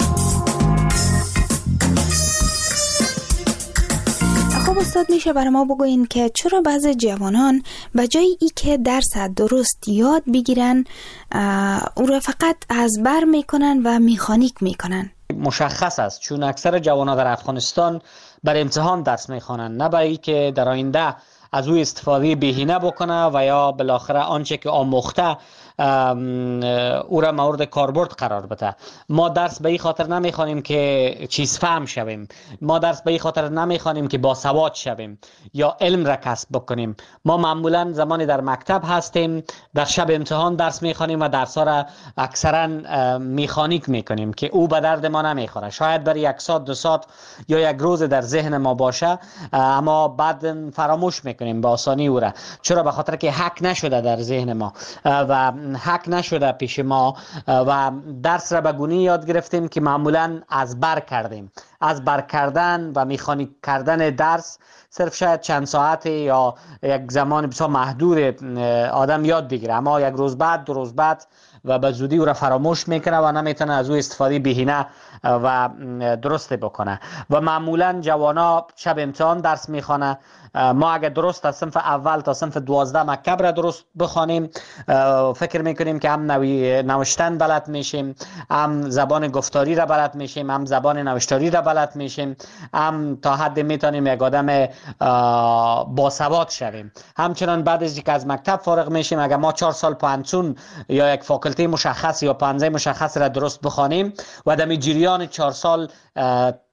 خب استاد، میشه برای ما بگوین که چرا بعضی جوانان به جای ای که درس درست یاد بگیرن او را فقط از بر میکنن و میخانیک میکنن؟ مشخص است چون اکثر جوانان در افغانستان بر امتحان درس میخوانند، نه برای که در آینده از او استفاده بهینه بکنه و یا بالاخره آنچه که آموخته او را مورد کاربرد قرار بده. ما درس به این خاطر نمیخوانیم که چیز فهم شویم، ما درس به این خاطر نمیخوانیم که باسواد شویم یا علم را کسب بکنیم. ما معمولا زمانی در مکتب هستیم در شب امتحان درس میخوانیم و درس ها را اکثرا میخانیک میکنیم که او به درد ما نمیخوره. شاید برای 1 ساعت 2 ساعت یا 1 روز در ذهن ما باشه، اما بعد فراموش میکنیم به آسانی او را. چرا؟ به خاطر که حک نشده در ذهن ما و حک نشده پیش ما و درس را به گونه یاد گرفتیم که معمولا از بر کردیم. از بر کردن و میخانیک کردن درس صرف شاید چند ساعت یا یک زمان بسیار محدود آدم یاد بگیره، اما 1 روز بعد 2 روز بعد و به زودی او را فراموش میکنه و نمیتونه از او استفاده بهینه و درست بکنه. و معمولا جوانا شب امتحان درس میخوانه. ما اگر درست از صنف اول تا صنف 12 مکتب را درست بخوانیم، فکر میکنیم که هم نوشتن بلد میشیم، هم زبان گفتاری را بلد میشیم، هم زبان نوشتاری را بلد میشیم، هم تا حد میتونیم یک آدم باسواد شویم. همچنان بعد از اینکه از مکتب فارغ میشیم، اگر ما 4 سال پانتون یا یک فاکولته مشخص یا پانزه مشخص را درست بخوانیم و در جریان 4 سال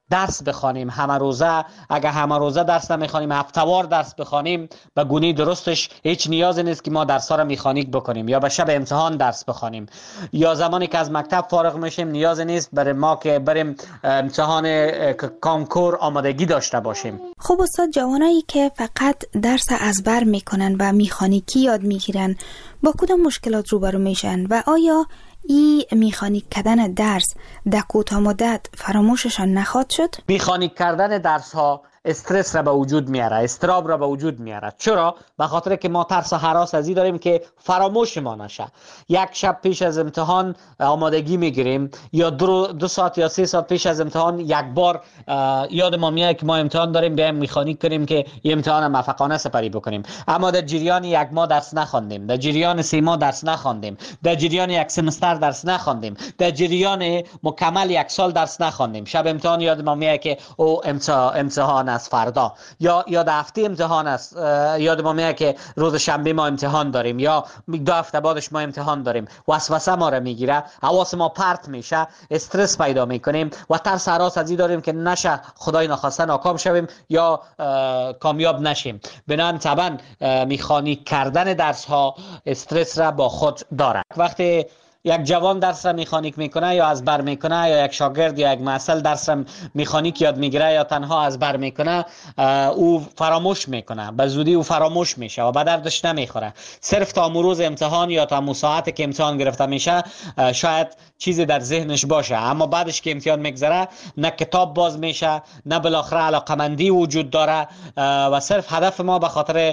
درس بخوانیم همه روزه. اگر همه روزه درس نمیخوانیم، هفته‌وار درس بخوانیم، به گونه درستش هیچ نیازی نیست که ما درس‌ها را مکانیک بکنیم یا به شب امتحان درس بخوانیم، یا زمانی که از مکتب فارغ میشیم نیازی نیست برای ما که بریم امتحان کنکور آمادگی داشته باشیم. خب استاد، جوانایی که فقط درس ازبر میکنن و مکانیکی یاد میگیرن با کدام مشکلات روبرو میشن و آیا این مکانیک کردن درس در کوتاه مدت فراموششان نخواهد شد؟ مکانیک کردن درس ها استرس را به وجود میاره، استراب را به وجود میاره. چرا؟ به خاطر که ما ترس و هراس ازی داریم که فراموش ما نشه. یک شب پیش از امتحان آمادگی میگیریم یا 2 ساعت یا 3 ساعت پیش از امتحان یک بار یاد ما میاد که ما امتحان داریم، بیایم مکانیک کنیم که این امتحان موفقانه سپری بکنیم. اما در جریان 1 ماه درس نخواندیم، در جریان 3 ماه درس نخواندیم، در جریان 1 سمستر درس نخواندیم، در جریان مکمل 1 سال درس نخواندیم. شب امتحان یاد ما میاد که او امتحان از فردا یا هفته امتحان است، یاد ما میاد که روز شنبه ما امتحان داریم یا 2 هفته بعدش ما امتحان داریم. وسوسه ما را میگیره، حواس ما پرت میشه، استرس پیدا میکنیم و ترس هراس ازی داریم که نشه خدای نخواسته ناکام شویم یا کامیاب نشیم. بنابراین طبعا مکانیک کردن درس ها استرس را با خود داره. وقتی یک جوان درس را مکانیک میکنه یا از بر میکنه، یا یک شاگرد یا یک محصل درس را مکانیک یاد میگیره یا تنها از بر میکنه، او فراموش میکنه، به زودی او فراموش میشه و به دردش نمیخوره. صرف تا روز امتحان یا تا ساعتی که امتحان گرفته میشه شاید چیزی در ذهنش باشه، اما بعدش که امتحان میگذره نه کتاب باز میشه، نه بالاخره علاقمندی وجود داره و صرف هدف ما به خاطر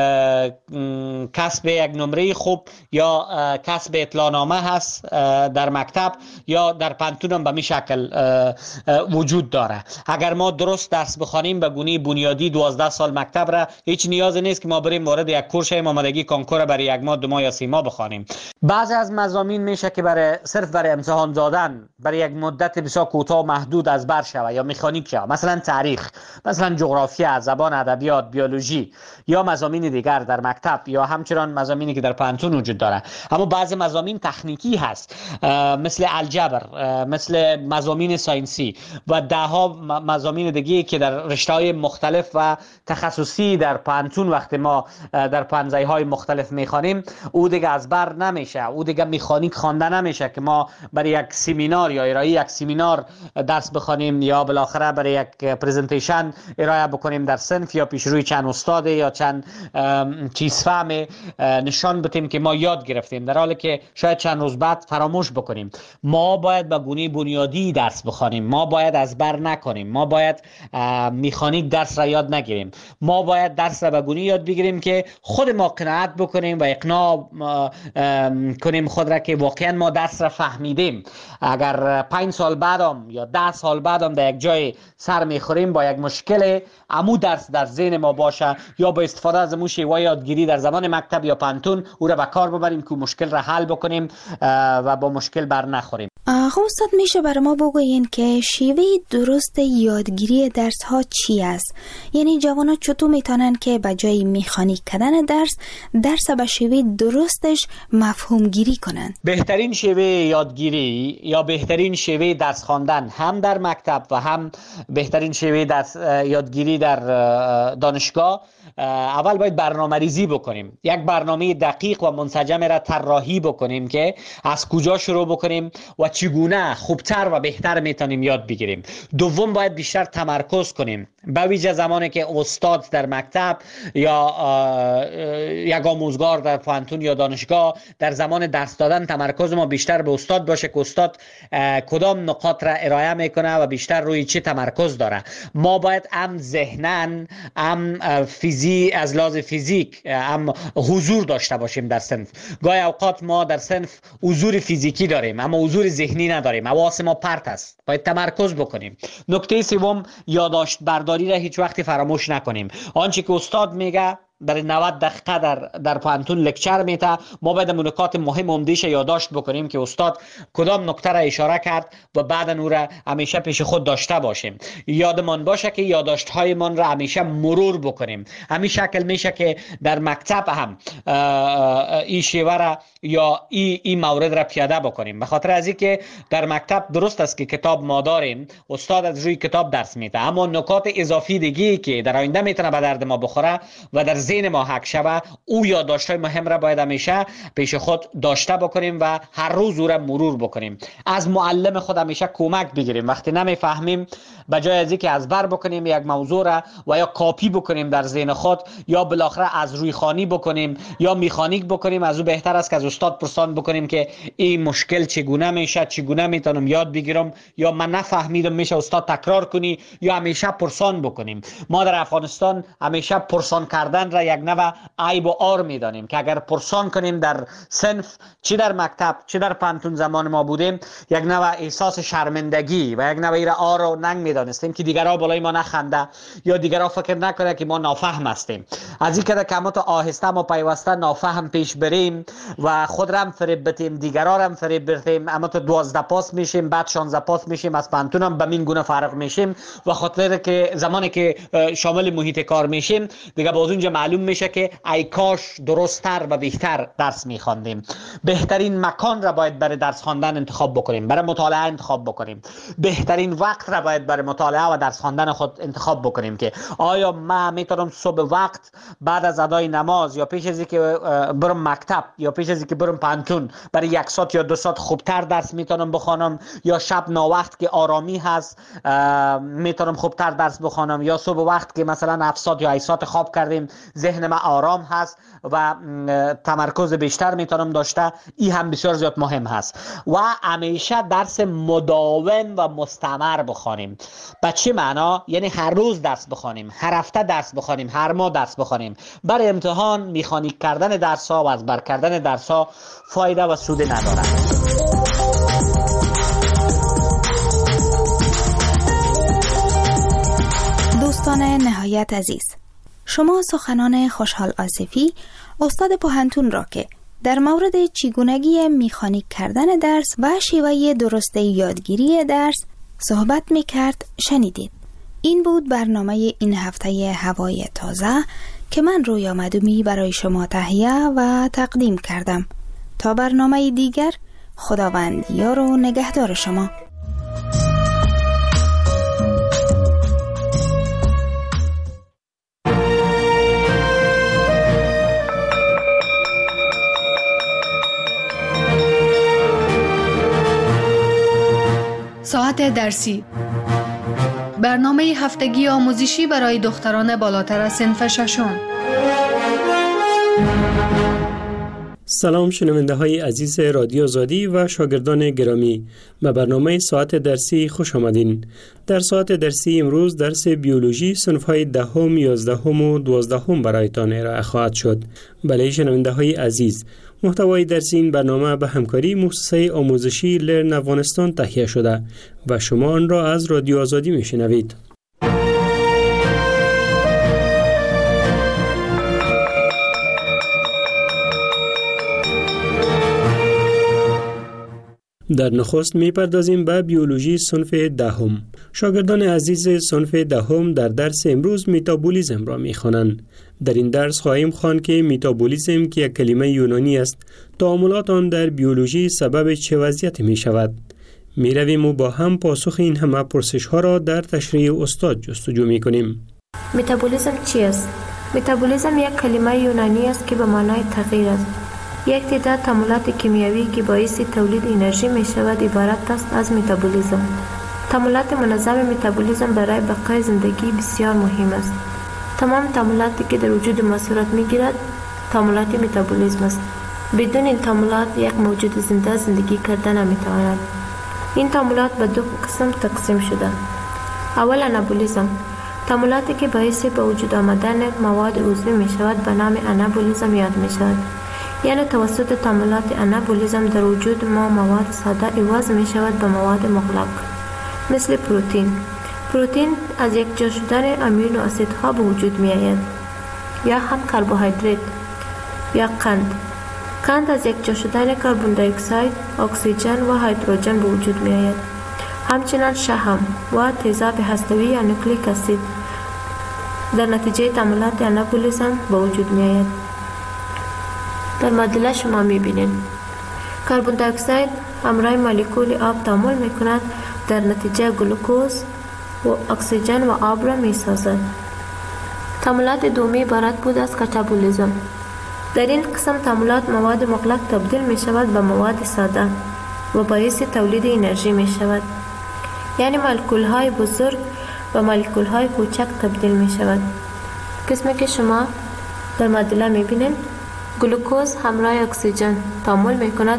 کسب یک نمره خوب یا کسب اطلاعنامه هست در مکتب یا در پانتون به می شکل وجود داره. اگر ما درست درس بخوانیم به گونه بنیادی 12 سال مکتب را، هیچ نیازی نیست که ما بریم وارد یک کورس آمادگی کنکور برای 1 ماه 2 ماه یا 3 ماه بخوانیم. بعضی از مضامین میشه که صرف برای امتحان دادن برای یک مدت بسیار کوتاه و محدود از بر شوه یا مکانیک شوه، مثلا تاریخ، مثلا جغرافیا، زبان، ادبیات، بیولوژی یا مضامین دیگر در مکتب یا همچنان مضامینی که در پانتون وجود داره. اما بعضی مضامین تکنیکی هست، مثل الجبر، مثل مضامین ساینسی و 10 مضامین دیگه که در رشته‌های مختلف و تخصصی در پانتون وقتی ما در پانزه‌های مختلف میخوانیم، او دیگه از بر نمیشه، او دیگه مکانیک خوانده نمیشه که ما برای یک سمینار یا ارائه یک سمینار درس بخوانیم یا بالاخره برای یک پرزنتیشن ارائه بکنیم در صنف یا پیش روی چند استاد یا چند چیز فهم نشان بدیم که ما یاد گرفتیم، در حالی که شاید چند روز بعد فراموش بکنیم. ما باید به گونه بنیادی درس بخوانیم، ما باید از بر نکنیم، ما باید مکانیک درس را یاد نگیریم، ما باید درس را به گونه یاد بگیریم که خود ما قناعت بکنیم و اقناع کنیم خود را که واقعا ما درس را فهمیدیم. اگر 5 سال بعدم یا 10 سال بعدم در یک جای سر میخوریم با یک مشکل، امو درس در ذهن ما باشه یا با استفاده از امو شیوه یادگیری در زمان مکتب یا پانتون او را به کار ببریم که مشکل را حل بکنیم و با مشکل بر نخوریم. خب استاد، میشه برای ما بگوین که شیوه درست یادگیری درس ها چی است؟ یعنی جوانا چطور میتونن که به جای مکانیک کردن درس به شیوه درستش مفهوم گیری کنن؟ بهترین شیوه یادگیری یا بهترین شیوه درس خواندن هم در مکتب و هم بهترین شیوه درس یادگیری در دانشگاه، اول باید برنامه ریزی بکنیم، یک برنامه دقیق و منسجم را طراحی بکنیم که از کجا شروع بکنیم و چگونه خوبتر و بهتر میتونیم یاد بگیریم. دوم باید بیشتر تمرکز کنیم، به ویژه زمانی که استاد در مکتب یا یک آموزگار در پانتون یا دانشگاه در زمان درس دادن تمرکز ما بیشتر به استاد باشه که استاد کدام نقاط را ارائه میکنه و بیشتر روی چه تمرکز داره. ما باید هم ذهناً هم از لحاظ فیزیک هم حضور داشته باشیم در صنف. گاهی اوقات ما در صنف حضور فیزیکی داریم اما حضور ذهنی نداریم، حواس ما پرت است، باید تمرکز بکنیم. نکته سوم، یادداشت برداری را هیچ وقت فراموش نکنیم. آنچه که استاد میگه در 90 دقیقه در پانتون لکچر میته، ما باید نکات مهم عمده‌اش یادداشت بکنیم که استاد کدام نکته را اشاره کرد و بعد اون را همیشه پیش خود داشته باشیم. یادمان باشه که یادداشت هایمان را همیشه مرور بکنیم. همین شکل میشه که در مکتب هم این شیوه را یا این مورد را پیاده بکنیم. به خاطر از اینکه در مکتب درست است که کتاب ما داریم، استاد از روی کتاب درس میده، اما نکات اضافی دیگه که در آینده میتونه به درد ما بخوره و در ذهن ما حک شوه، او یادداشت‌های مهم را باید همیشه پیش خود داشته بکنیم و هر روز او را مرور بکنیم. از معلم خود همیشه کمک بگیریم. وقتی نمیفهمیم، به جای از اینکه از بر بکنیم یک موضوع را و یا کاپی بکنیم در ذهن خود یا بالاخره از روی خوانی بکنیم یا میخانیک بکنیم، از او بهتر است که از استاد پرسان بکنیم که این مشکل چگونه میشه، چگونه میتونم یاد بگیرم، یا من نفهمیدم میشه استاد تکرار کنی، یا همیشه پرسان بکنیم. ما در افغانستان همیشه پرسان کردن را یک نوع عیب و عار میدانیم که اگر پرسان کنیم در صنف، چی در مکتب چی در پانتون زمان ما بودیم، یک نوع احساس شرمندگی و یک نوع عار و ننگ میدانستیم که دیگرها بالای ما نخنده یا دیگرها فکر نکنه که ما نافهم هستیم. از این که کمات آهسته ما پیوسته نافهم پیش بریم و خود را هم فریب بدیم، دیگرها را هم فریب بدیم، اما تو 12 پاس میشیم، بعد 16 پاس میشیم، از پانتون هم به این گونه فارغ میشیم و خاطر که زمانی که شامل محیط کار میشیم دیگه باز اونجا معلوم میشه که ای کاش درست‌تر و بهتر درس میخواندیم. بهترین مکان را باید برای درس خواندن انتخاب بکنیم، برای مطالعه انتخاب بکنیم. بهترین وقت را باید برای مطالعه و درس خواندن خود انتخاب بکنیم که آیا من میتونم صبح وقت بعد از ادای نماز یا پیش از اینکه برم مکتب یا پیش از اینکه برم پانتون برای 1 ساعت یا 2 ساعت خوبتر درس میتونم بخوانم، یا شب ناوقت که آرامی هست میتونم خوبتر درس بخوانم، یا صبح وقت که مثلا 7 ساعت یا 8 ساعت خواب کردیم ذهن من آرام هست و تمرکز بیشتر میتونم داشته. این هم بسیار زیاد مهم هست و همیشه درس مداوم و مستمر بخوانیم. به چه معنا؟ یعنی هر روز درس بخوانیم، هر هفته درس بخوانیم، هر ماه درس بخوانیم. برای امتحان میخانیک کردن درس ها و از بر کردن درس ها فایده و سود ندارد. دوستان نهایت عزیز، شما سخنان خوشحال آصفی استاد پوهنتون را که در مورد چگونگی مکانیک کردن درس و شیوه درست یادگیری درس صحبت میکرد شنیدید. این بود برنامه این هفته هوای تازه که من رویا مدومی برای شما تهیه و تقدیم کردم. تا برنامه دیگر، خداوند یار و نگهدار شما. ساعت درسی، برنامه هفتگی آموزشی برای دختران بالاتر از صنف ششم. سلام شنونده های عزیز رادیو آزادی و شاگردان گرامی، به برنامه ساعت درسی خوش آمدین. در ساعت درسی امروز درس بیولوژی صنف های 10، 11 و 12 برایتان ارائه خواهد شد. بله شنونده های عزیز، محتوای درس این برنامه به همکاری مؤسسه آموزشی لرن افغانستان تهیه شده و شما آن را از رادیو آزادی میشنوید. در نخست میپردازیم به بیولوژی صنف 10. شاگردان عزیز صنف 10 در درس امروز متابولیسم را میخوانند. در این درس خواهیم خواند که متابولیسم که یک کلمه یونانی است، تعاملات آن در بیولوژی سبب چه وضعیتی می شود؟ می رویم و با هم پاسخ این همه پرسش ها را در تشریح استاد جستجو می کنیم. متابولیسم چی است؟ متابولیسم یک کلمه یونانی است که به معنای تغییر است. یک تعداد تعاملات کیمیایی که باعث تولید انرژی می شود عبارت است از متابولیسم. تعاملات منظم متابولیسم برای بقای زندگی بسیار مهم است. تمام تعاملاتی که در وجود ما صورت می گیرد تعاملات متابولیسم است. بدون این تعاملات یک موجود زنده زندگی کردن نمی تواند. این تعاملات به 2 قسم تقسیم شده. اول انابولیسم، تعاملاتی که باعث به وجود آمدن مواد عضوی می شود به نام انابولیسم یاد می شود. یعنی توسط تعاملات انابولیسم در وجود ما مواد ساده عوض می شود به مواد مغلق، مثل پروتئین. پروتئین از یک جا شدن امینو اسیدها به وجود می آید. یا هم کربوهیدرات یا قند از یک جا شدن کربن دی اکساید، اکسیژن و هیدروژن به وجود می آید. همچنین شحم و تیزاب هسته‌ای یا نوکلیک اسید در نتیجه تعاملات آنابولیزم به وجود می آید. در معادله شما می بینید کربن دی اکساید همراه مولکول آب تعامل می کند، در نتیجه گلوکوز و اکسیژن و آب را می سازد. تعاملات دومی عبارت بود از کاتابولیزم. در این قسم تعاملات مواد مغلق تبدیل می شود به مواد ساده و باعث تولید انرژی می شود. یعنی مولکول های بزرگ و مولکول های کوچک تبدیل می شود. قسمی که شما در معادله می بینید گلوکوز همراه اکسیژن تعامل می کند.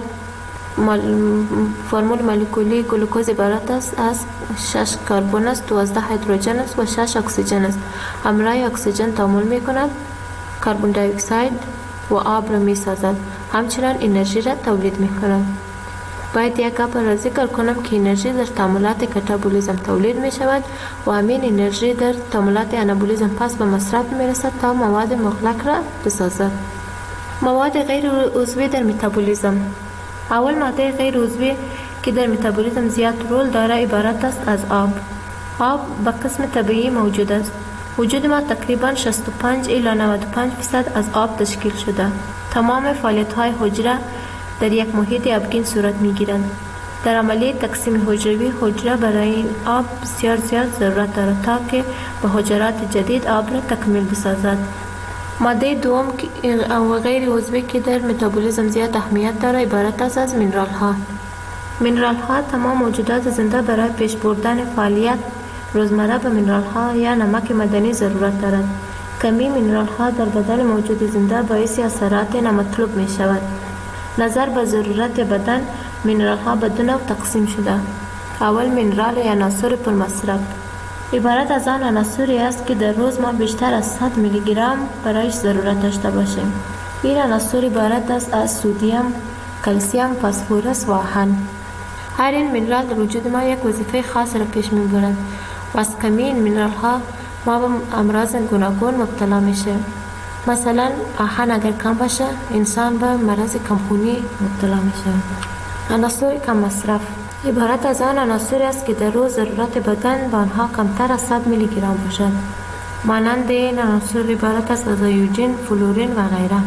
فرمول مولکولی گلوکوز عبارت است از 6 کربن است، 12 هیدروژن است و 6 اکسیژن است. همراه اکسیژن تعامل می کند، کربن دی اکساید و آب را می سازد، همچنین انرژی را تولید می کند. باید یک گپ را ذکر کنم که انرژی در تعاملات کاتابولیزم تولید می شود و همین انرژی در تعاملات آنابولیزم پس به مصرف می رسد تا مواد مغلق را بسازد. مواد غیر عضوی در متابولیزم. اول ماده غیر عضوی که در متابولیزم زیاد رول داره عبارت است از آب. آب به قسم طبیعی موجود است. وجود ما تقریبا 65 الی 95% از آب تشکیل شده. تمام فعالیت‌های حجره در یک محیط آبگین صورت می‌گیرند. در عملیه تقسیم حجروی حجره برای این آب بسیار زیاد ضرورت دارد تا که به حجرات جدید آب را تکمیل بسازد. ماده دوم و غیر عضوی که در متابولیزم زیاد اهمیت دارد عبارت است از مینرال ها. مینرال ها تمام موجودات زنده برای پیش بردن فعالیت روزمره به مینرال ها یا نمک معدنی ضرورت دارد. کمی مینرال ها در بدن موجود زنده باعث اثرات نامطلوب می شود. نظر به ضرورت بدن مینرال ها به دو نوع تقسیم شده. اول مینرال یا عناصر پر مصرف عبارت از آن عناصری است که در روز ما بیشتر از 100 میلی گرم برایش ضرورت داشته باشیم. این عناصر عبارت است از سدیم، کلسیم، فسفرس و آهن. هر این مینرال در وجود ما یک وظیفه خاص را پیش می‌برد و از کمی این مینرال ها ما به امراض گوناگون مبتلا میشه. مثلا آهن اگر کم باشه انسان به مرض کمخونی مبتلا میشه. عناصر کم مصرف عبارت از آن عناصری است که در روز ضرورت بدن به آنها کمتر از 100 میلی گرم باشد. مانند این عناصر عبارت است از آیوژن، فلورین و غیره.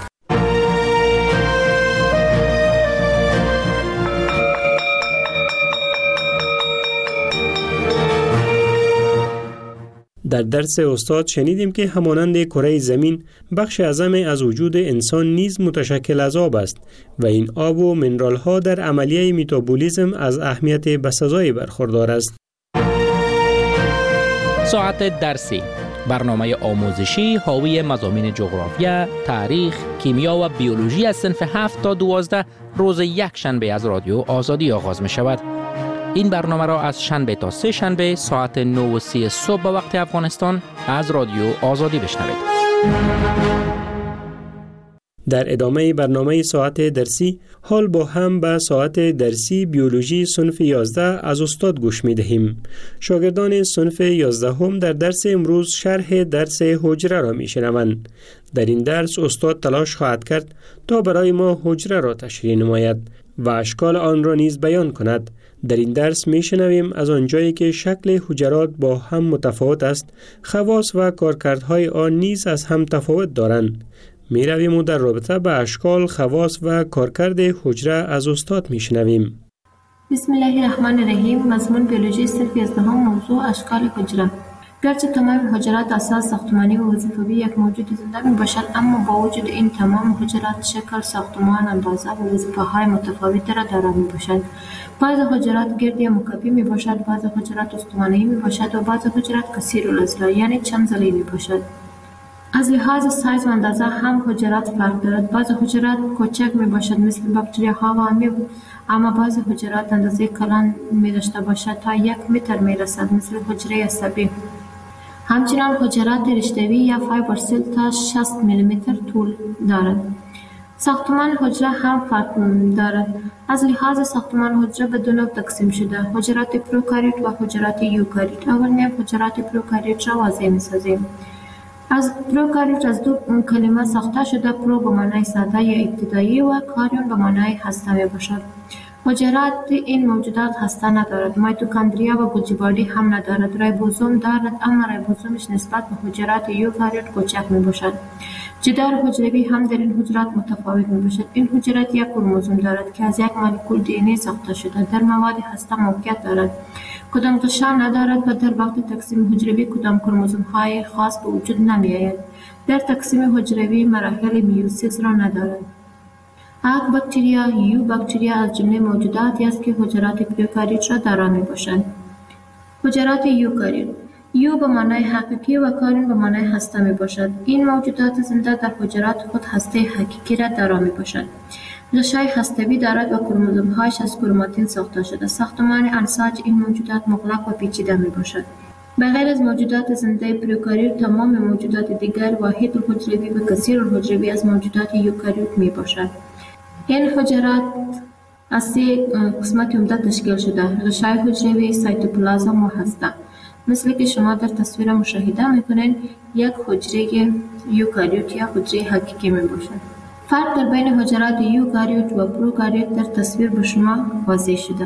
در درس استاد شنیدیم که همانند کره زمین بخش اعظم از وجود انسان نیز متشکل از آب است و این آب و منرال ها در عملیه متابولیزم از اهمیت بسزایی برخوردار است. ساعت درسی، برنامه آموزشی حاوی مضامین جغرافیا، تاریخ، کیمیا و بیولوژی از صنف 7 تا 12 روز یک شنبه از رادیو آزادی آغاز می شود. این برنامه را از شنبه تا سه شنبه ساعت 9:30 صبح به وقت افغانستان از رادیو آزادی بشنوید. در ادامه برنامه ساعت درسی حال با هم به ساعت درسی بیولوژی صنف 11 از استاد گوش می دهیم. شاگردان صنف 11 هم در درس امروز شرح درس حجره را می شنوند. در این درس استاد تلاش خواهد کرد تا برای ما حجره را تشریح نماید و اشکال آن را نیز بیان کند. در این درس می شنویم از آنجایی که شکل حجرات با هم متفاوت است، خواص و کارکردهای آن نیز از هم تفاوت دارند. می رویم و در رابطه به اشکال، خواص و کارکرد حجره از استاد می شنویم. بسم الله الرحمن الرحیم. مضمون بیولوژی صنف 11 موضوع اشکال حجره. گرچه تمام حجرات اساس ساختمانی و وظیفوی یک موجود زنده می باشد، اما با وجود این تمام حجرات شکل، ساختمان، اندازه و وظیفه‌های متفاوتی را دارا می باشد. بعض حجرات گردی یا مکعبی می باشد، بعض حجرات استوانه‌ای می باشد و بعض حجرات کثیرالاضلاع یعنی چند ضلعی می باشد. از لحاظ سایز و اندازه هم حجرات فرق دارد. بعض حجرات کوچک می باشد مثل باکتریاها و امیب، اما بعض حجرات اندازه کلان می داشته باشد تا 1 متر می رسد مثل حجره عصبی. همچنین حجرات رشته‌ای یا فایبر سل تا 60 میلیمتر طول دارد. ساختمان حجره هم فرق دارد. از لحاظ ساختمان حجره به دو نوع تقسیم شده: حجرات پروکاریوت و حجرات یوکاریوت. اول میم حجرات پروکاریوت را واضح می‌سازیم. از پروکاریوت از دو کلمه ساخته شده. پرو به معنای ساده یا ابتدایی و کاریون به معنای هسته می باشد. حجرات این موجودات هسته ندارد. میتوکندریا و گوجی هم ندارد. ریبوزوم دارد، اما ریبوزومش نسبت به حجرات یوکاریوت کوچک می باشد. جدار حجروی هم در این حجرات متفاوت می باشد. این حجرات یک کروموزوم دارد که از یک مولکول دی ان ای ساخته شده. در مواد هسته موقعیت دارد. کدام غشا ندارد و در وقت تقسیم حجروی کدام کروموزوم های خاص به وجود نمی آید. در تقسیم حجروی مراحل میوسیس را ندارد. اک باکتریا یو باکتریا از جمله موجوداتی است که حجرات پروکاریوت را دارا می باشند. حجرات یوکاریوت یو به معنای حقیقی و کاریون به معنای هسته می باشد. این موجودات زنده در حجرات خود هسته حقیقی را دارا می باشند. غشای هسته‌ای دارد و کروموزوم هایش از کروماتین ساخته شده. ساختمان انساج این موجودات مغلق و پیچیده می باشد. بغیر از موجودات زنده پروکاریوت تمام موجودات دیگر واحد الحجروی و کثیر الحجروی از موجودات یوکاریوت می باشد. این حجرات از سه قسمت عمده تشکیل شده: غشای حجروی، سایتوپلازم و هسته. مثل که شما در تصویر مشاهده میکنین یک حجره یوکاریوت یا حجره حقیقی می باشد. فرق در بین حجرات یوکاریوت و پروکاریوت در تصویر به شما واضح شده.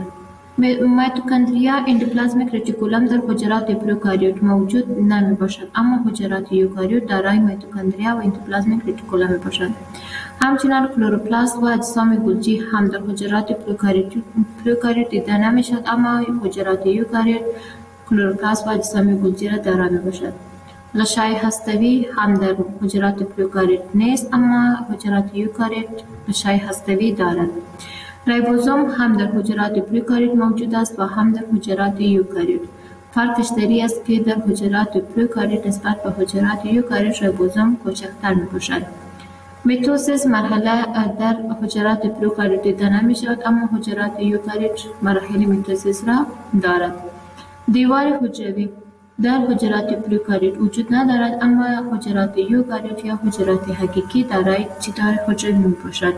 میتوکندریا اندوپلازمیک رتیکولم در حجرات پروکاریوت موجود نمی باشد، اما حجرات یوکاریوت دارای میتوکندریا و اندوپلازمیک رتیکولم می باشند. همچنین کلوروپلاست و اجسام گلجی هم در حجرات پروکاریوت دیده نمی شد، اما حجرات یوکاریوت کلوروپلاست و اجسام گلجی را دارا می باشد. غشای هسته‌ای هم در حجرات پروکاریوت نیست، اما حجرات یوکاریوت غشای هسته‌ای دارد. ریبوزوم هم در حجرات پروکاریوت موجود است و هم در حجرات یوکاریوت. فرقش دری است که در حجرات پروکاریوت نسبت به حجرات یوکاریوت ریبوزوم کوچکتر می باشد. میتوسیس مرحله در حجرات پروکاریوت دیده نمی شود، اما حجرات یوکاریوت مراحل میتوسیس را دارد. دیوار حجروی در حجرات پروکاریوت وجود ندارد، اما حجرات یوکاریوت یا حجرات حقیقی دارای جدار حجروی می باشد.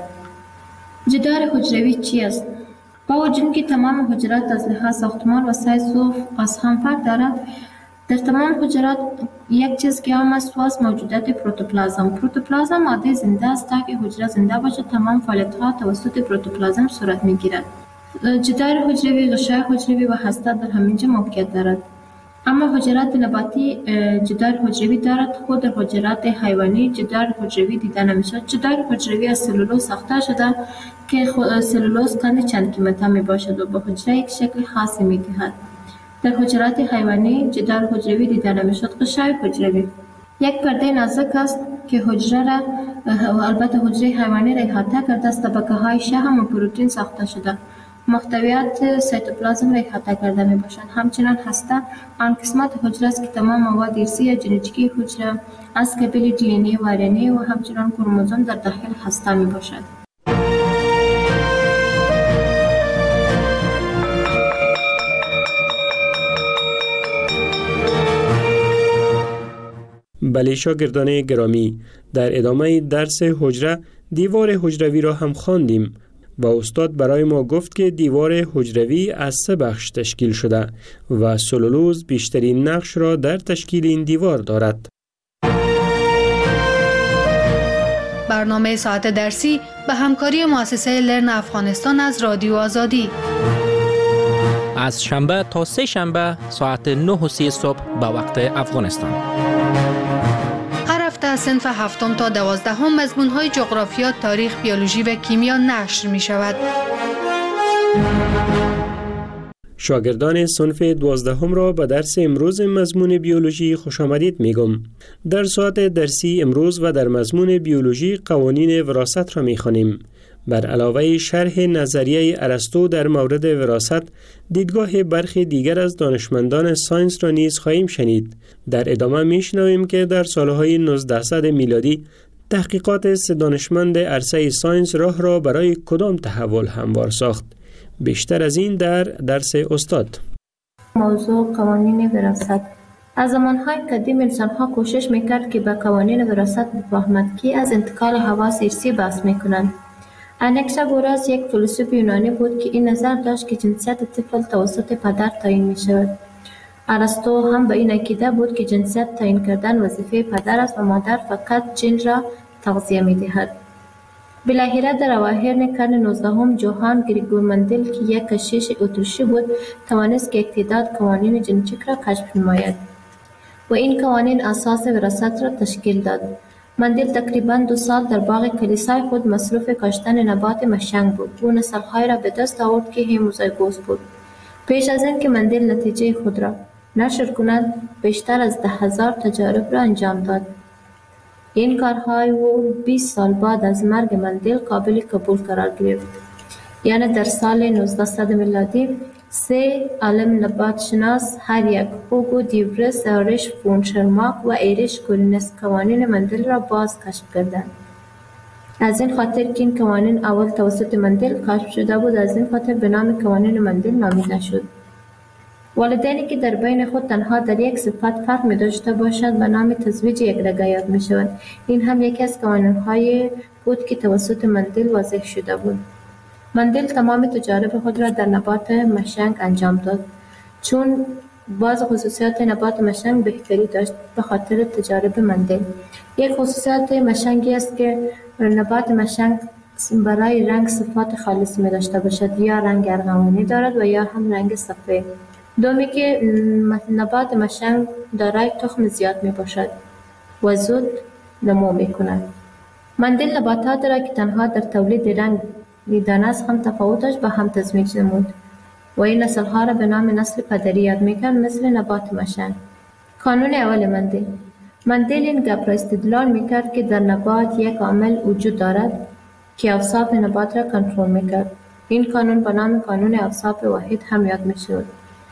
جدار حجروی چی است؟ با وجود که تمام حجرات از لحاظ ساختمان و سایز و از هم فرق دارد، در تمام حجرات یک چیز که هم است موجودات پروتوپلازم. پروتوپلازم ماده زنده است. تا که حجره زنده باشد تمام فعالیت ها توسط پروتوپلازم صورت می گیرد. جدار حجروی، غشای حجروی و هسته در همینجا موقعیت دارد. اما حجرات نباتی جدار حجروی دارد. خود در حجرات حیوانی جدار حجروی دیده نمیشد. جدار حجروی از سلولوز ساخته شده که سلولوز کند چند قیمته می باشد و به حجره یک شکل خاصی می دهد. در حجرات حیوانی جدار حجروی دیده نمیشد. غشای حجروی یک پرده نازک است که حجره را البته حجره حیوانی را احاطه کرده است. طبقه های شحم و پروتئین ساخته شده. محتویات سایتوپلازم را احاطه کرده می باشند. همچنین هسته آن قسمت حجره است که تمام مواد ارثی یا ژنتیکی حجره از قبیل دی ان ای و آر ان ای و همچنین کروموزوم در داخل هسته می باشد. بله شاگردان گرامی، در ادامه درس حجره دیوار حجروی را هم خواندیم و استاد برای ما گفت که دیوار حجروی از 3 بخش تشکیل شده و سلولوز بیشترین نقش را در تشکیل این دیوار دارد. برنامه ساعت درسی به همکاری مؤسسه لرن افغانستان از رادیو آزادی. از شنبه تا 3 شنبه ساعت 9:30 صبح به وقت افغانستان. هر هفته از صنف 7 تا 12 مضمون‌های جغرافیا، تاریخ، بیولوژی و کیمیا نشر می شود. شاگردان صنف 12 را به درس امروز مضمون بیولوژی خوش آمدید میگم. در ساعت درسی امروز و در مضمون بیولوژی قوانین وراثت را میخوانیم. بر علاوه شرح نظریه ارسطو در مورد وراثت، دیدگاه برخی دیگر از دانشمندان ساینس را نیز خواهیم شنید. در ادامه میشنویم که در سالهای 1900 میلادی تحقیقات 3 دانشمند عرصه ساینس راه را برای کدام تحول هموار ساخت. بیشتر از این در درس استاد. موضوع قوانین وراثت. از زمانهای قدیم انسان‌ها کوشش میکرد که به قوانین وراثت بفهمد که از انتقال حواس ارثی بحث میکنند. اناکساگوراس یک فیلسوف یونانی بود که این نظر داشت که جنسیت طفل توسط پدر تعیین می شود. ارسطو هم به این عقیده بود که جنسیت تعیین کردن وظیفه پدر است و مادر فقط جن را تغذیه می‌دهد. بالاخره در اواخر قرن 19 جوهان گریگور مندل که یک کشیش اتریشی بود توانست که یک تعداد قوانین ژنتیک را کشف نماید و این قوانین اساس وراثت را تشکیل داد. مندل تقریباً 2 سال در باغ کلیسای خود مصروف کاشتن نبات مشنگ بود. او نسل‌های را به دست آورد که هموزایگوس بود. پیش از این که مندل نتیجه خود را نشر کند بیشتر از 10,000 تجارب را انجام داد. این کارهای او 20 سال بعد از مرگ مندل قابل قبول قرار گرفت. یعنی در سال 1900 میلادی 3 عالم نبات شناس هر یک هوگو دیورس، آریش فون شرماک و ایریش کولینس قوانین مندل را باز کشف کردند. از این خاطر که این قوانین اول توسط مندل کشف شده بود، از این خاطر به نام قوانین مندل نامیده شد. والدینی که در بین خود تنها در یک صفت فرق می داشته باشند به نام تزویج یکرگه یاد می شود. این هم یکی از قوانین‌های بود که توسط مندل واضح شده بود. مندل تمام تجارب خود را در نبات مشنگ انجام داد. چون بعض خصوصیات نبات مشنگ بهتری داشت به خاطر تجارب مندل. یک خصوصیت مشنگی است که نبات مشنگ برای رنگ صفات خالص می داشته باشد، یا رنگ ارغوانی دارد و یا هم رنگ سفید. دومی که نبات مشنگ دارای تخم زیاد می باشد و زود نمو می کند. مندل نباتات را که تنها در تولید رنگ دیدن است هم تفاوتش به هم تزمیج نمود و این نسل‌ها را به نام نسل پدری یاد می‌کرد، مثل نبات مشنگ. قانون اول مندل این گپ را استدلال می‌کرد که در نبات یک عامل وجود دارد که اوصاف نبات را کنترل می‌کرد. این قانون به نام قانون اوصاف واحد هم یاد می‌شود.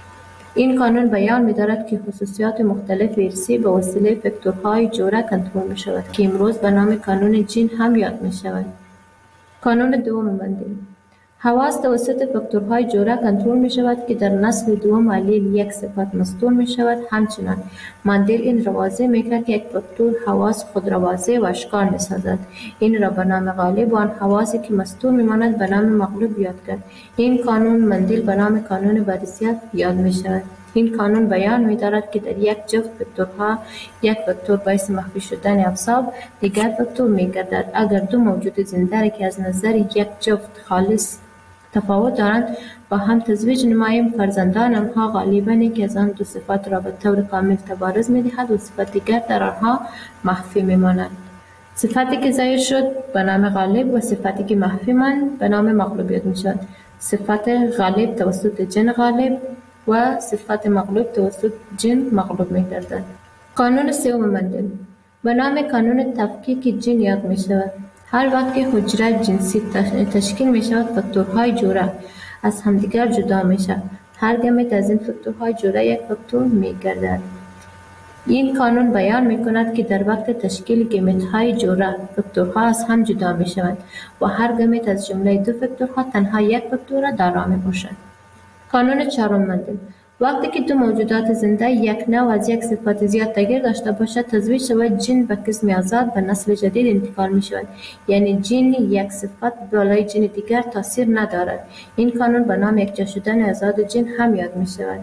این قانون بیان می‌دارد که خصوصیات مختلف ارثی به وسیله فاکتورهای جوره کنترل می‌شود که امروز به نام قانون جین هم یاد می‌شود. قانون دوم مندل: حواس توسط فاکتورهای جوره کنترل می شود که در نسل دوم علیل یک صفت مستور می شود. همچنان مندل این را واضح می کرد که یک فاکتور حواس خود را واضح و اشکار می سازد. این را به نام غالب و آن حواسی که مستور می ماند به نام مغلوب یاد کرد. این قانون مندل به نام قانون بررسیت یاد می شود. این قانون بیان می دارد که در یک جفت فاکتورها یک فاکتور باعث مخفی شدن اوصاف دیگر فاکتور می گردد. اگر دو موجود زنده که از نظر یک جفت خالص تفاوت دارند با هم تزویج نماییم، فرزندان آنها غالباً که از آن دو صفات را به طور کامل تبارز می دهد و صفت دیگر در آنها مخفی می ماند. صفتی که ظاهر شد به نام غالب و صفتی که مخفی ماند به نام مغلوبیت می شود. صفت غالب توسط جن غالب و صفت مغلوب توسط جن مغلوب می گردد. قانون سوم مندل به نام قانون تفکیک جن یاد می شود. هر وقت که حجره جنسی تشکیل می شود، فاکتورهای جوره از همدیگر جدا می شود. هر گمت از این فاکتورهای جوره یک فاکتور می گردد. این قانون بیان می کند که در وقت تشکیل گمت‌های جوره فاکتورها از هم جدا می شوند و هر گمت از جمله دو فاکتورها تنها یک فاکتور دارا می باشد. قانون چهارم مندل: وقتی که دو موجودات زنده یک نوع از یک صفت زیاد تغییر داشته باشد، تزویج شود جن به قسم آزاد به نسل جدید انتقال می شود. یعنی جن یک صفت بالای جن دیگر تاثیر ندارد. این قانون به نام یکجا شدن آزاد جن هم یاد می شود.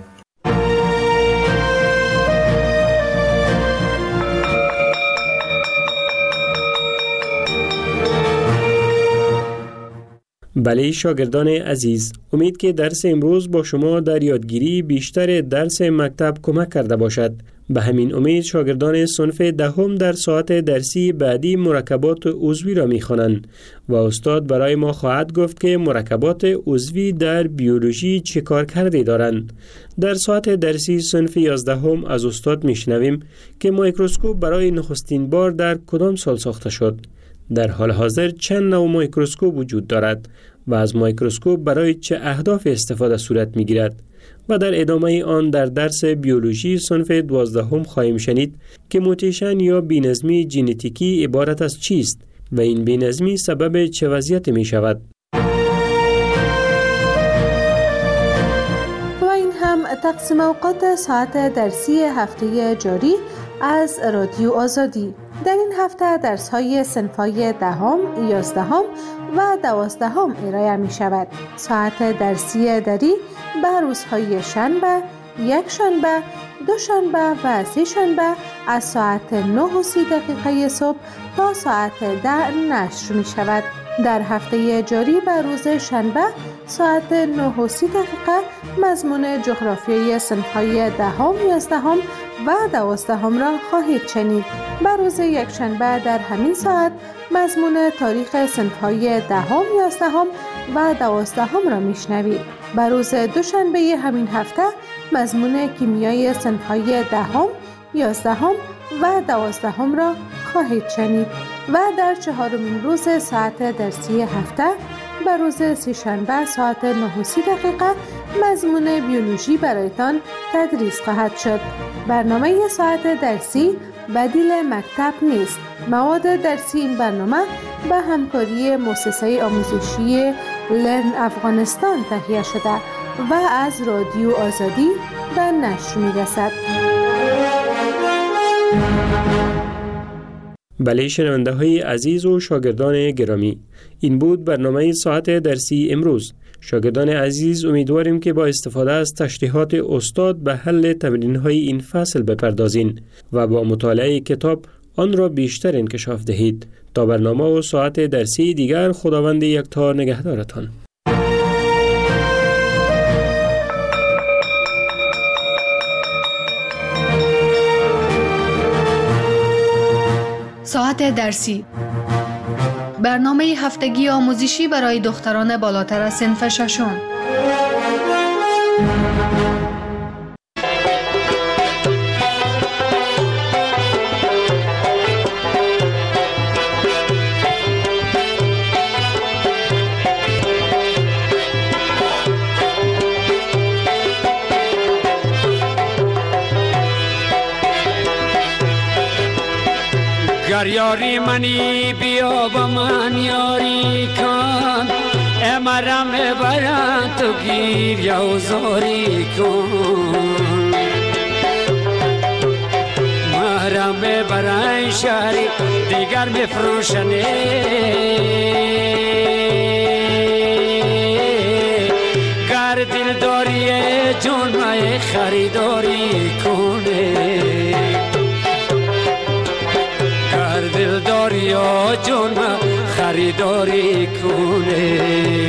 بله شاگردان عزیز، امید که درس امروز با شما در یادگیری بیشتر درس مکتب کمک کرده باشد. به همین امید شاگردان صنف دهم در ساعت درسی بعدی مرکبات عضوی را می‌خوانند و استاد برای ما خواهد گفت که مرکبات عضوی در بیولوژی چه کار کرده دارند. در ساعت درسی صنف 11 از استاد میشنویم که میکروسکوپ برای نخستین بار در کدام سال ساخته شد. در حال حاضر چند نوع میکروسکوپ وجود دارد و از میکروسکوپ برای چه اهداف استفاده صورت میگیرد و در ادامه آن در درس بیولوژی صنف 12 خواهیم شنید که موتیشن یا بی‌نظمی ژنتیکی عبارت از چیست و این بی‌نظمی سبب چه وضعیت می شود. و این هم تقسیم اوقات ساعت درسی هفته جاری از رادیو آزادی. در این هفته درس‌های صنف‌های 10، 11 و 12 ارائه می شود. ساعت درسی دری به روزهای شنبه، یک شنبه، دوشنبه و سه شنبه از ساعت 9:30 صبح تا ساعت 10 نشر می شود. در هفته جاری به روز شنبه ساعت 9:30 مضمون جغرافیای صنف‌های دهم، یازدهم و دوازدهم را خواهید شنید. به روز یکشنبه در همین ساعت مضمون تاریخ صنف‌های دهم، یازدهم و دوازدهم را میشنوید. به روز دوشنبه همین هفته مضمون کیمیای صنف‌های دهم، یازدهم و دوازدهم را خواهید شنید و در چهارمین روز ساعت درسی هفته به روز سه‌شنبه ساعت 9:30 مضمون بیولوژی برایتان تدریس خواهد شد. برنامه ساعت درسی بدیل مکتب نیست. مواد درسی این برنامه به همکاری مؤسسه آموزشی لرن افغانستان تهیه شده و از رادیو آزادی به نشر می‌رسد. بله شنونده های عزیز و شاگردان گرامی، این بود برنامه ساعت درسی امروز. شاگردان عزیز، امیدواریم که با استفاده از تشریحات استاد به حل تمرین های این فصل بپردازین و با مطالعه کتاب آن را بیشتر انکشاف دهید. تا برنامه و ساعت درسی دیگر، خداوند یکتا نگهدارتان. ساعت درسی، برنامه هفتگی آموزشی برای دختران بالاتر از صنف ششم. یاری منی بیا با من یاری کن، امرم برات تو گیر یا زاری کن، مرم برای شهری دیگر بفروشنه، گر دل داری جون مای خریداری کنه، دلداری جون خریداری کنه.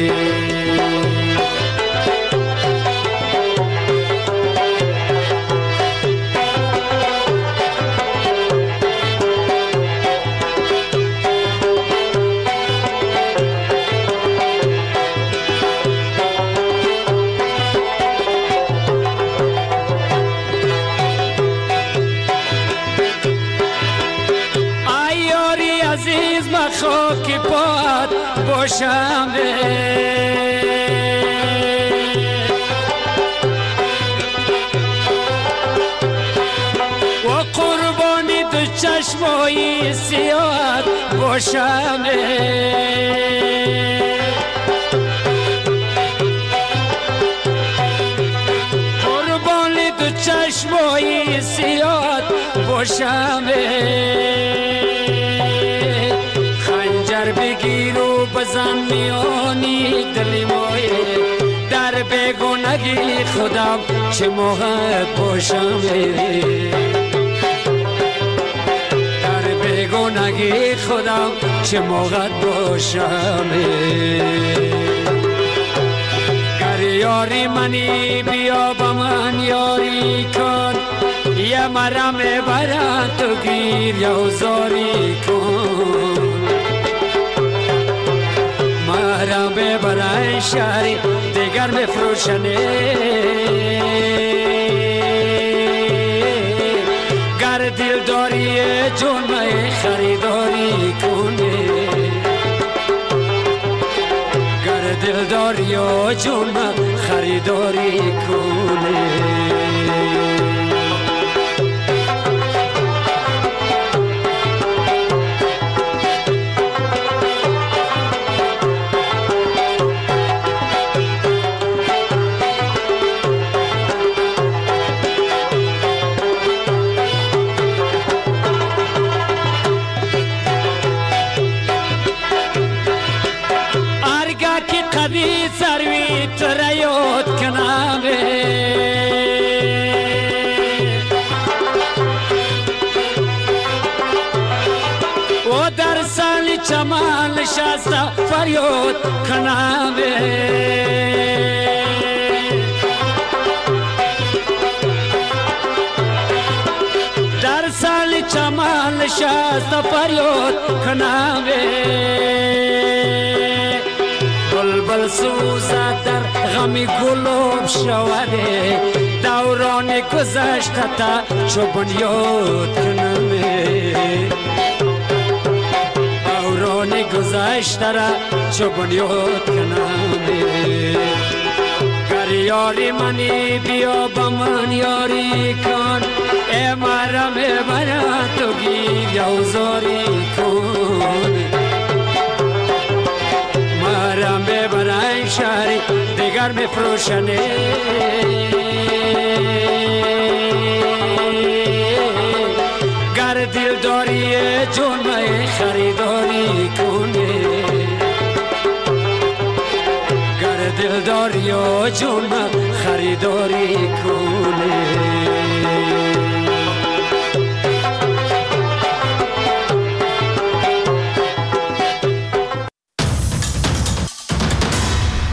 خاکی پات باشم و قربانی دو چشمای سیاد باشم، قربانی دو چشمای سیاد باشم، بگیر و بزن میانی دلی مایه، در بیگانگی خودم چه موقع باشم، در بیگانگی خودم چه موقع باشم، گر یاری منی بیا با من یاری کن، یه مرم برات تو گیر یا زاری کن، مرا برای شهری دیگر بفروشنه، گر دل داری جون مای خریداری کنه، گر دل داری جون مای خریداری کنه. سروی ترا یاد کنم نشسته فریاد کنم در سال چمن نشسته فریاد کنم بلبل سوزد در غمی گلوب شوره دوران گذشته تا چو بنیاد کنم دوران گذشته را چو بنیاد کنم گر یاری منی بیا با من یاری کن ای مرم برا تو گیر یوزاری کن مرم برای شهری دیگر می فروشنه گر دل داری جون می خریداری کنه گر دل داری جون می خریداری کنه